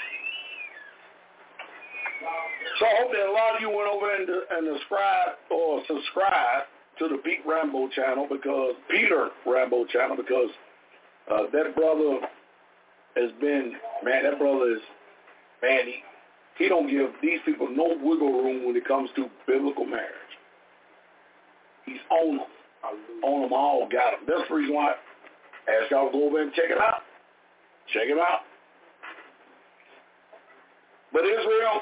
So I hope that a lot of you went over and, and subscribe or subscribe to the Pete Rambo channel because, Peter Rambo channel, because uh, that brother has been, man, that brother is, man, he, he don't give these people no wiggle room when it comes to biblical marriage. He's on them. On them all, got them. That's the reason why I ask y'all to go over and check it out. Check it out. But Israel,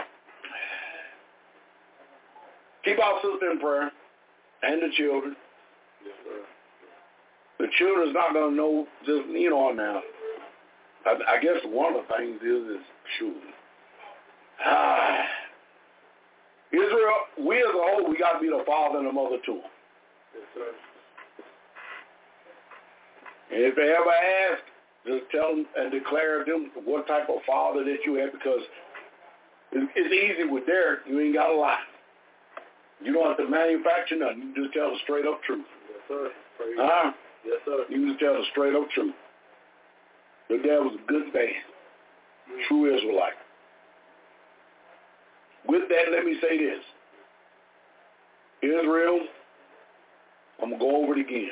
keep our sister in prayer and the children. Yes, sir. The children's not going to know just, you know, now. I, I guess one of the things is, is shooting. Ah. Israel, we as a whole, we got to be the father and the mother to them. Yes, sir. And if they ever ask, just tell them and declare to them what type of father that you have, because it's easy with Derek. You ain't got to lie. You don't have to manufacture nothing. You just tell the straight up truth. Yes, sir. Uh-huh. Yes, sir. You just tell the straight up truth. Your dad was a good man, mm-hmm. True Israelite. With that, let me say this. Israel, I'm going to go over it again.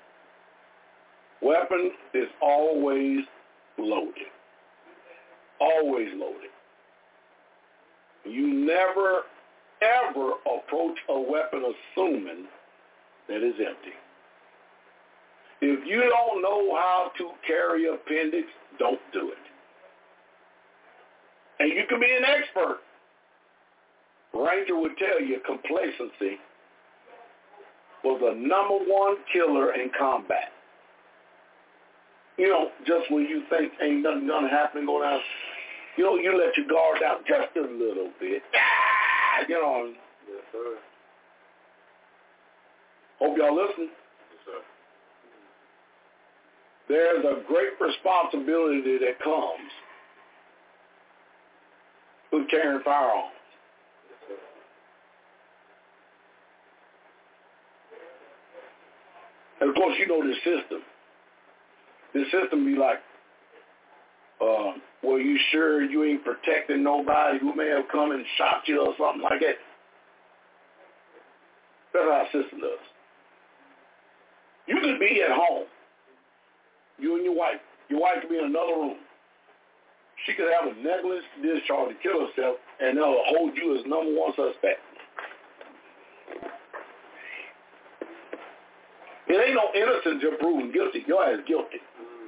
Weapon is always loaded. Always loaded. You never, ever approach a weapon assuming that it's empty. If you don't know how to carry appendix, don't do it. And you can be an expert. Ranger would tell you complacency was the number one killer in combat. You know, just when you think ain't nothing gonna happen, go down, you know, you let your guard down just a little bit. Ah, you know. Yes, sir. Hope y'all listen. Yes, sir. There's a great responsibility that comes with carrying firearms. And of course, you know this system. This system be like, uh, well, you sure you ain't protecting nobody who may have come and shot you or something like that? That's how our system does. You could be at home, you and your wife. Your wife could be in another room. She could have a negligence discharge to kill herself, and they'll hold you as number one suspect. It ain't no innocent just proven guilty. Your ass guilty.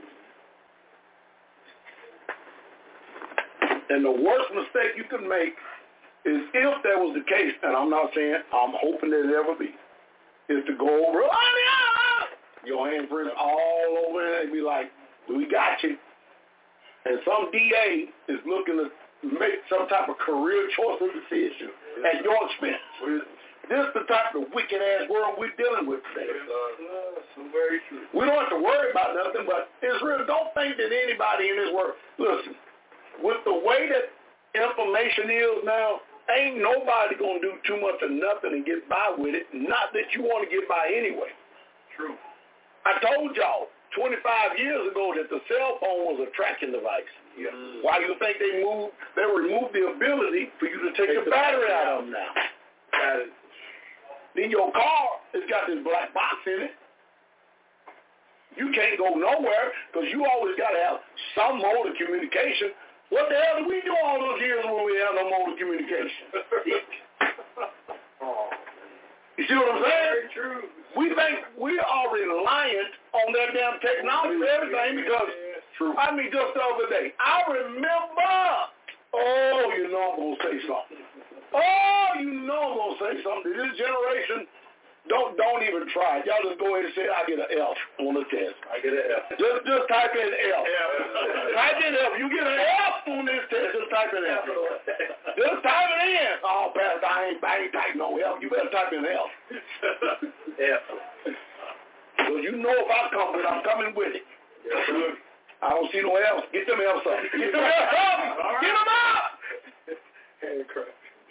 And the worst mistake you can make is, if that was the case, and I'm not saying, I'm hoping that it ever be, is to go over, oh, yeah! Your handprints all over it, and be like, we got you. And some D A is looking to make some type of career choice or decision at your expense. This is the type of wicked-ass world we're dealing with today. Uh, very true. We don't have to worry about nothing, but Israel, don't think that anybody in this world, listen, with the way that information is now, ain't nobody going to do too much of nothing and get by with it, not that you want to get by anyway. True. I told y'all twenty-five years ago that the cell phone was a tracking device. Yeah. Mm. Why you think they moved, they removed the ability for you to take, take the, the battery out of them now? Got it. Then your car has got this black box in it. You can't go nowhere because you always got to have some mode of communication. What the hell did we do all those years when we had no mode of communication? Oh, you see what I'm saying? Very true. We think we are reliant on that damn technology for everything because, true. I mean, just the other day, I remember, oh, you know I'm going to say something. Oh, you know I'm going to say something. This generation, don't don't even try. Y'all just go ahead and say I get an F on the test. I get an F. Just just type in F. F. Type in F. You get an F on this test. Just type in F. Just type it in. Oh, Pastor, I ain't I ain't typing no F. You better type in F. F. So you know if I come with it, I'm coming with it. Yes, sir. I don't see no F's. Get them F's up. Get them F's up. Right. Get them up. Hand crap.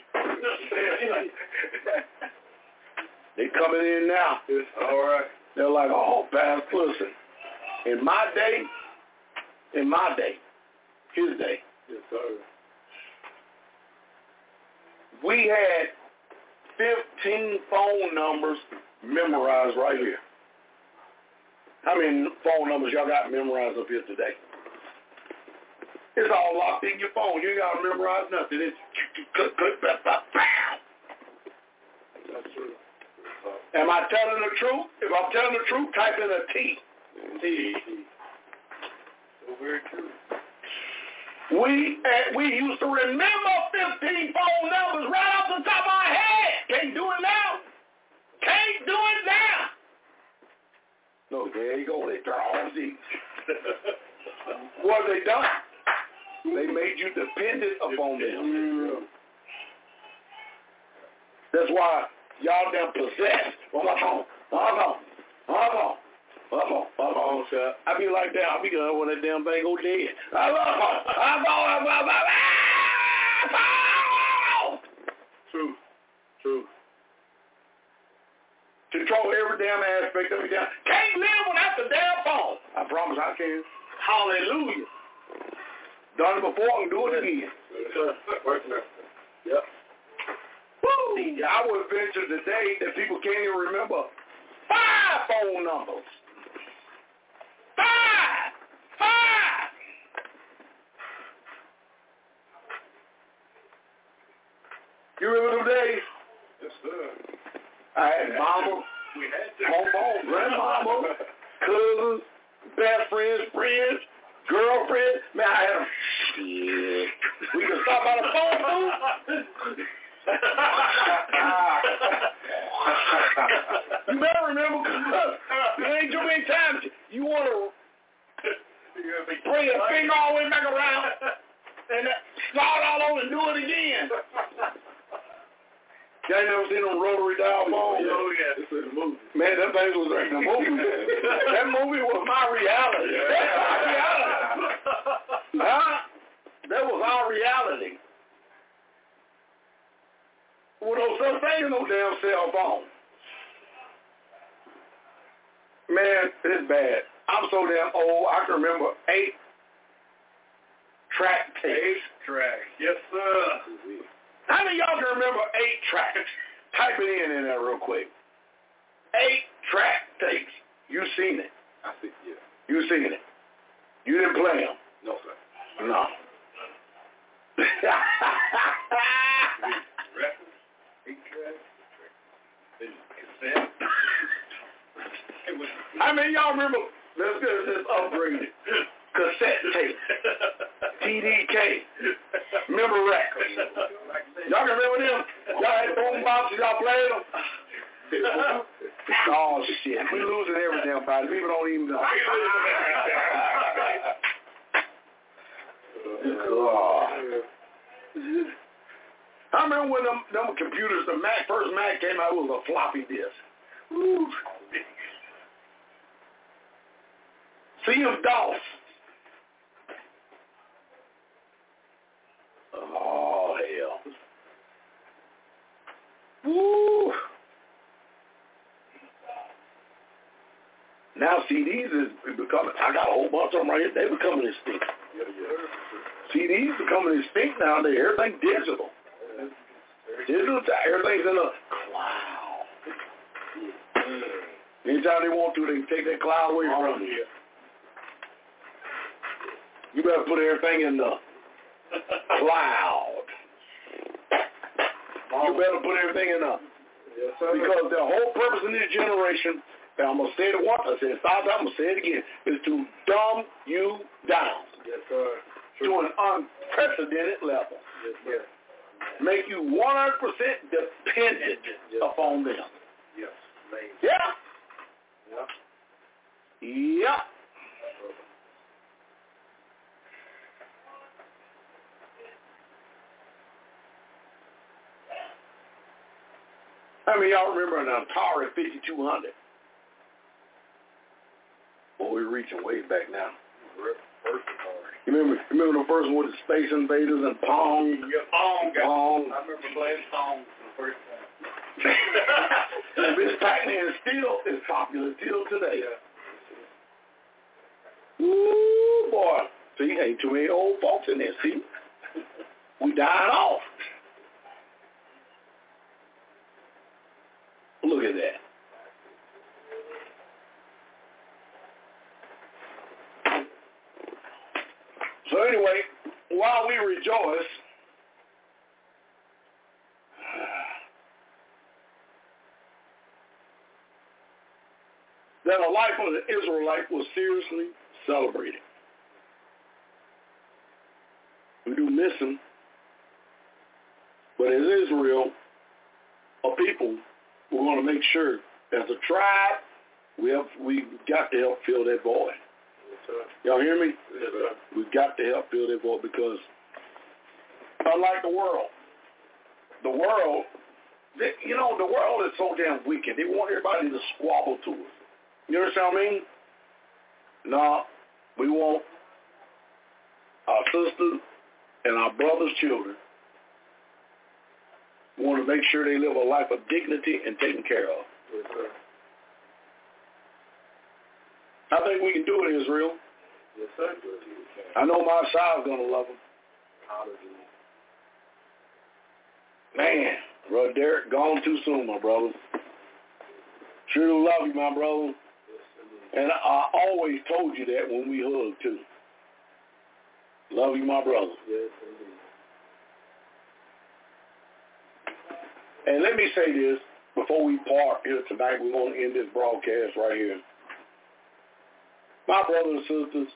They coming in now. All right. They're like, oh, Pastor, listen. In my day, in my day, his day, yes, sir. We had fifteen phone numbers memorized right here. How many phone numbers y'all got memorized up here today? It's all locked in your phone. You ain't got to memorize nothing. It's That's true. Am I telling the truth? If I'm telling the truth, type in a T. T. So very true. We uh, we used to remember fifteen phone numbers right off the top of our head. Can't do it now. Can't do it now. No, there you go. They turn on these. What have they done? They made you dependent upon them. That's why y'all damn possessed. On my phone. On my phone. On my phone. On my phone. On my phone, sir. I be like that. I be going when that damn thing go dead. I love phone. I phone. I phone. I phone. True. True. Control every damn aspect of it. Damn. Can't live without the damn phone. I promise I can. Hallelujah. Done it before, I can do it again. Yep. Woo! I would venture today that people can't even remember five phone numbers. Five! Five! You remember them days? Yes, sir. I had mama, We had to. home phone, grandmama, cousins, best friends, friends, girlfriend. Man, I had them. Shit. We could stop by the phone booth. You better remember, because there ain't too many times you want to bring a finger all the way back around and start all over and do it again. Y'all ain't never seen them rotary dial phones? Oh, yeah. This is a movie. Man, that thing was like the movie. That movie was my reality. That's my reality. Huh? That was our reality. Well, no such thing as no damn cell phone. Man, it's bad. I'm so damn old, I can remember eight track tapes. Eight track. Yes, sir. How many of y'all can remember eight tracks? Type it in in there real quick. Eight track tapes. You seen it. I see, yeah. You seen it. You didn't play them. No, sir. No. Records, eight track, cassette. It was. I mean, y'all remember, let's get this upgraded. Cassette tape. T D K. Remember records. Y'all can remember them? Y'all had phone boxes, y'all played them? Oh, shit. We losing every damn body. People don't even know. God. I remember when them, them computers, the Mac, first Mac came out, it was a floppy disk. Ooh. See them DOS. Oh, hell. Woo. Now C Ds is becoming, I got a whole bunch of them right here, they becoming extinct. Yeah, yeah. C Ds becoming extinct now, they everything digital. Digital, everything's in a cloud. Anytime they want to, they can take that cloud away from you. You better put everything in the cloud. You better put everything in the, Yes, sir. because the whole purpose of this generation, and I'm going to say it once, I said it five times, I'm going to say it again, is to dumb you down Yes, sir. to an unprecedented level. Yes, sir. Make you one hundred percent dependent Yes. upon them. Yes. Yeah. Yeah. Yeah. I mean, y'all remember an Atari fifty-two hundred? Well, we're reaching way back now. First Atari. You remember, remember the first one with the Space Invaders and Pong? Yeah, Pong. Pong. I remember playing Pong for the first time. Miss Pac-Man still is popular till today. Yeah. Ooh, boy. See, ain't too many old folks in there, see? We dying off. Look at that. So anyway, while we rejoice, that a life of an Israelite was seriously celebrated. We do miss him, but as Israel, a people, we're going to make sure, as a tribe, we have we got to help fill that void. Yes, sir. Y'all hear me? Yes, sir. We've got to help fill that void because, unlike the world, the world, they, you know, the world is so damn wicked. They want everybody to squabble to us. You understand what I mean? No, we want our sisters and our brothers' children. We want to make sure they live a life of dignity and taken care of. Yes, sir. I think we can do it, Israel. Yes, sir. I know my side's going to love them. Hallelujah. Man, brother Derek, gone too soon, my brother. Sure love you, my brother. And I always told you that when we hugged, too. Love you, my brother. Yes, indeed. And let me say this before we part here tonight. We're going to end this broadcast right here. My brothers and sisters,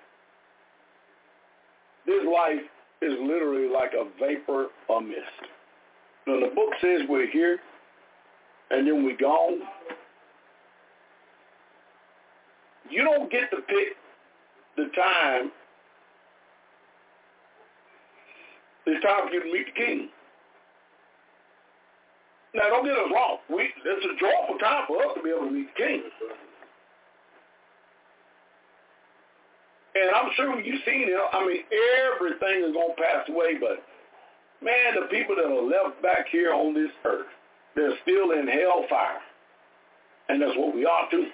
this life is literally like a vapor or mist. Now, the book says we're here, and then we're gone. You don't get to pick the time. It's time for you to meet the King. Now, don't get us wrong. We, it's a joyful time for us to be able to meet the King. And I'm sure you've seen it. I mean, everything is going to pass away, but, man, the people that are left back here on this earth, they're still in hellfire. And that's what we are, too.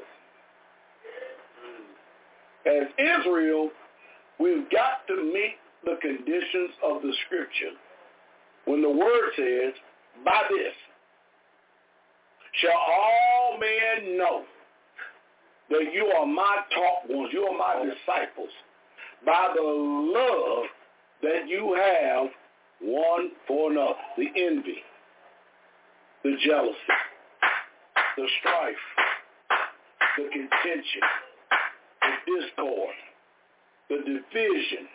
As Israel, we've got to meet the conditions of the Scripture. When the Word says, by this shall all men know that you are my taught ones, you are my disciples, by the love that you have one for another. The envy, the jealousy, the strife, the contention, the discord, the division.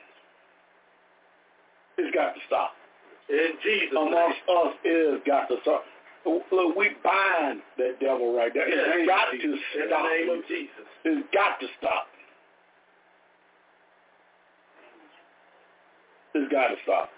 It's got to stop. In Jesus' Amongst us, it has got to stop. Look, we bind that devil right there. It's got to stop. In the name of Jesus. It's got to stop. It's got to stop.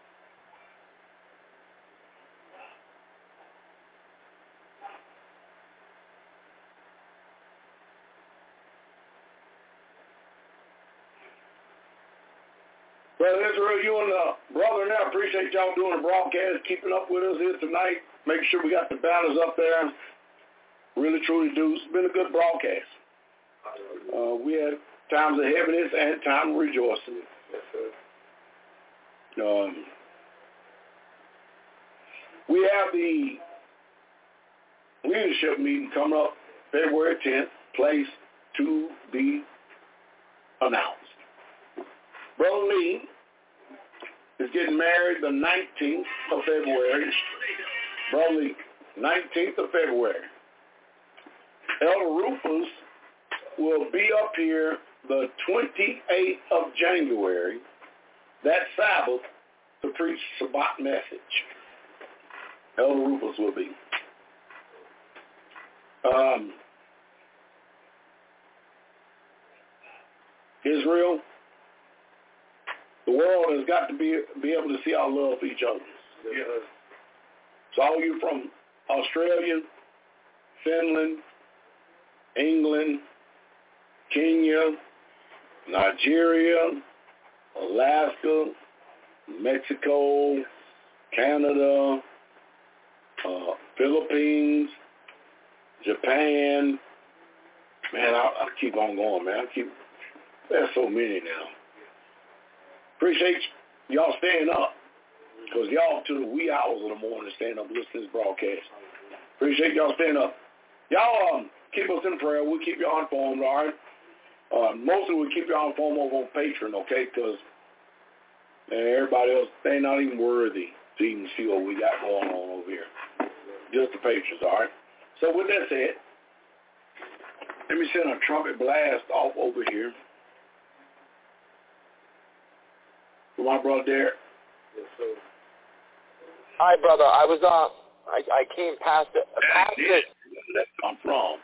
Brother Israel, you and the brother now, appreciate y'all doing the broadcast, keeping up with us here tonight. Making sure we got the banners up there. Really, truly do. It's been a good broadcast. Uh, we had times of heaviness and time of rejoicing. Um, we have the leadership meeting coming up February tenth, place to be announced. Brother Lee is getting married the nineteenth of February. Brother Lee, nineteenth of February. Elder Rufus will be up here the twenty-eighth of January, that Sabbath, to preach Shabbat message. Elder Rufus will be. Um, Israel, the world has got to be be able to see our love for each other. Yes. So all you from Australia, Finland, England, Kenya, Nigeria, Alaska, Mexico, Canada, uh, Philippines, Japan. Man, I, I keep on going, man. I keep. There's so many now. Appreciate y'all staying up, because y'all to the wee hours of the morning staying up listening to this broadcast. Appreciate y'all staying up. Y'all um, keep us in prayer. We'll keep y'all informed, all right? Uh, mostly we'll keep y'all informed over on Patreon, okay? Because everybody else, they not even worthy to even see what we got going on over here. Just the patrons, all right? So with that said, let me send a trumpet blast off over here for my brother Derek. Yes, sir. Hi, brother. I was uh, I I came past it. Past it. That's where I'm from.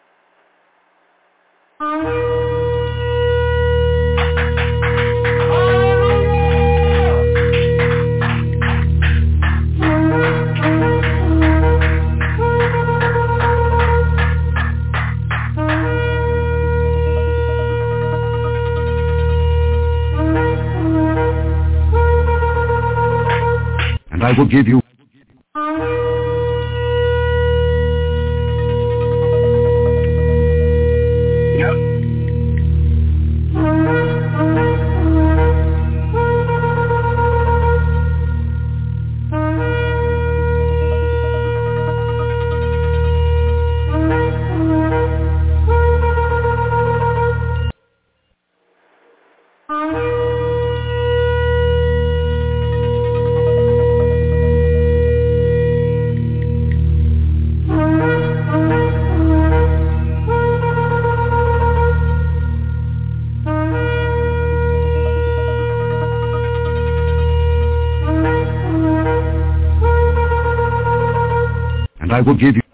And I will give you I will give you.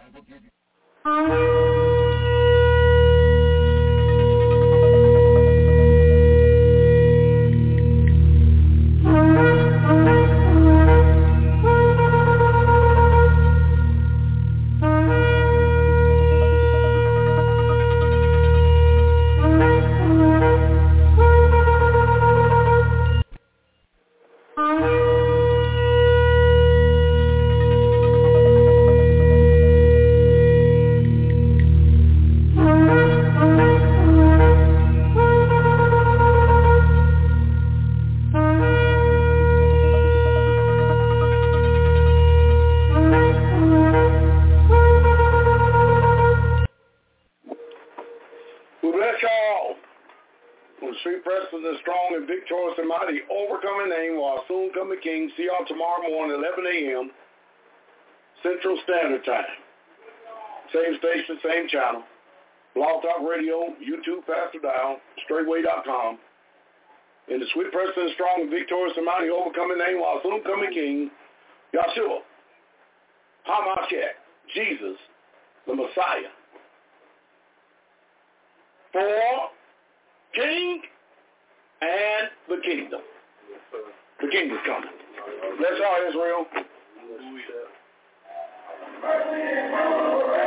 King. See y'all tomorrow morning, eleven a.m. Central Standard Time. Same station, same channel. Blog Talk Radio, YouTube, Pastor Dial, straightway dot com. In the sweet person, strong and victorious and mighty, overcoming name, while soon coming King, Yahshua, HaMashiach, Jesus, the Messiah. For King and the kingdom. The kingdom's coming. Bless y'all, Israel. Hallelujah.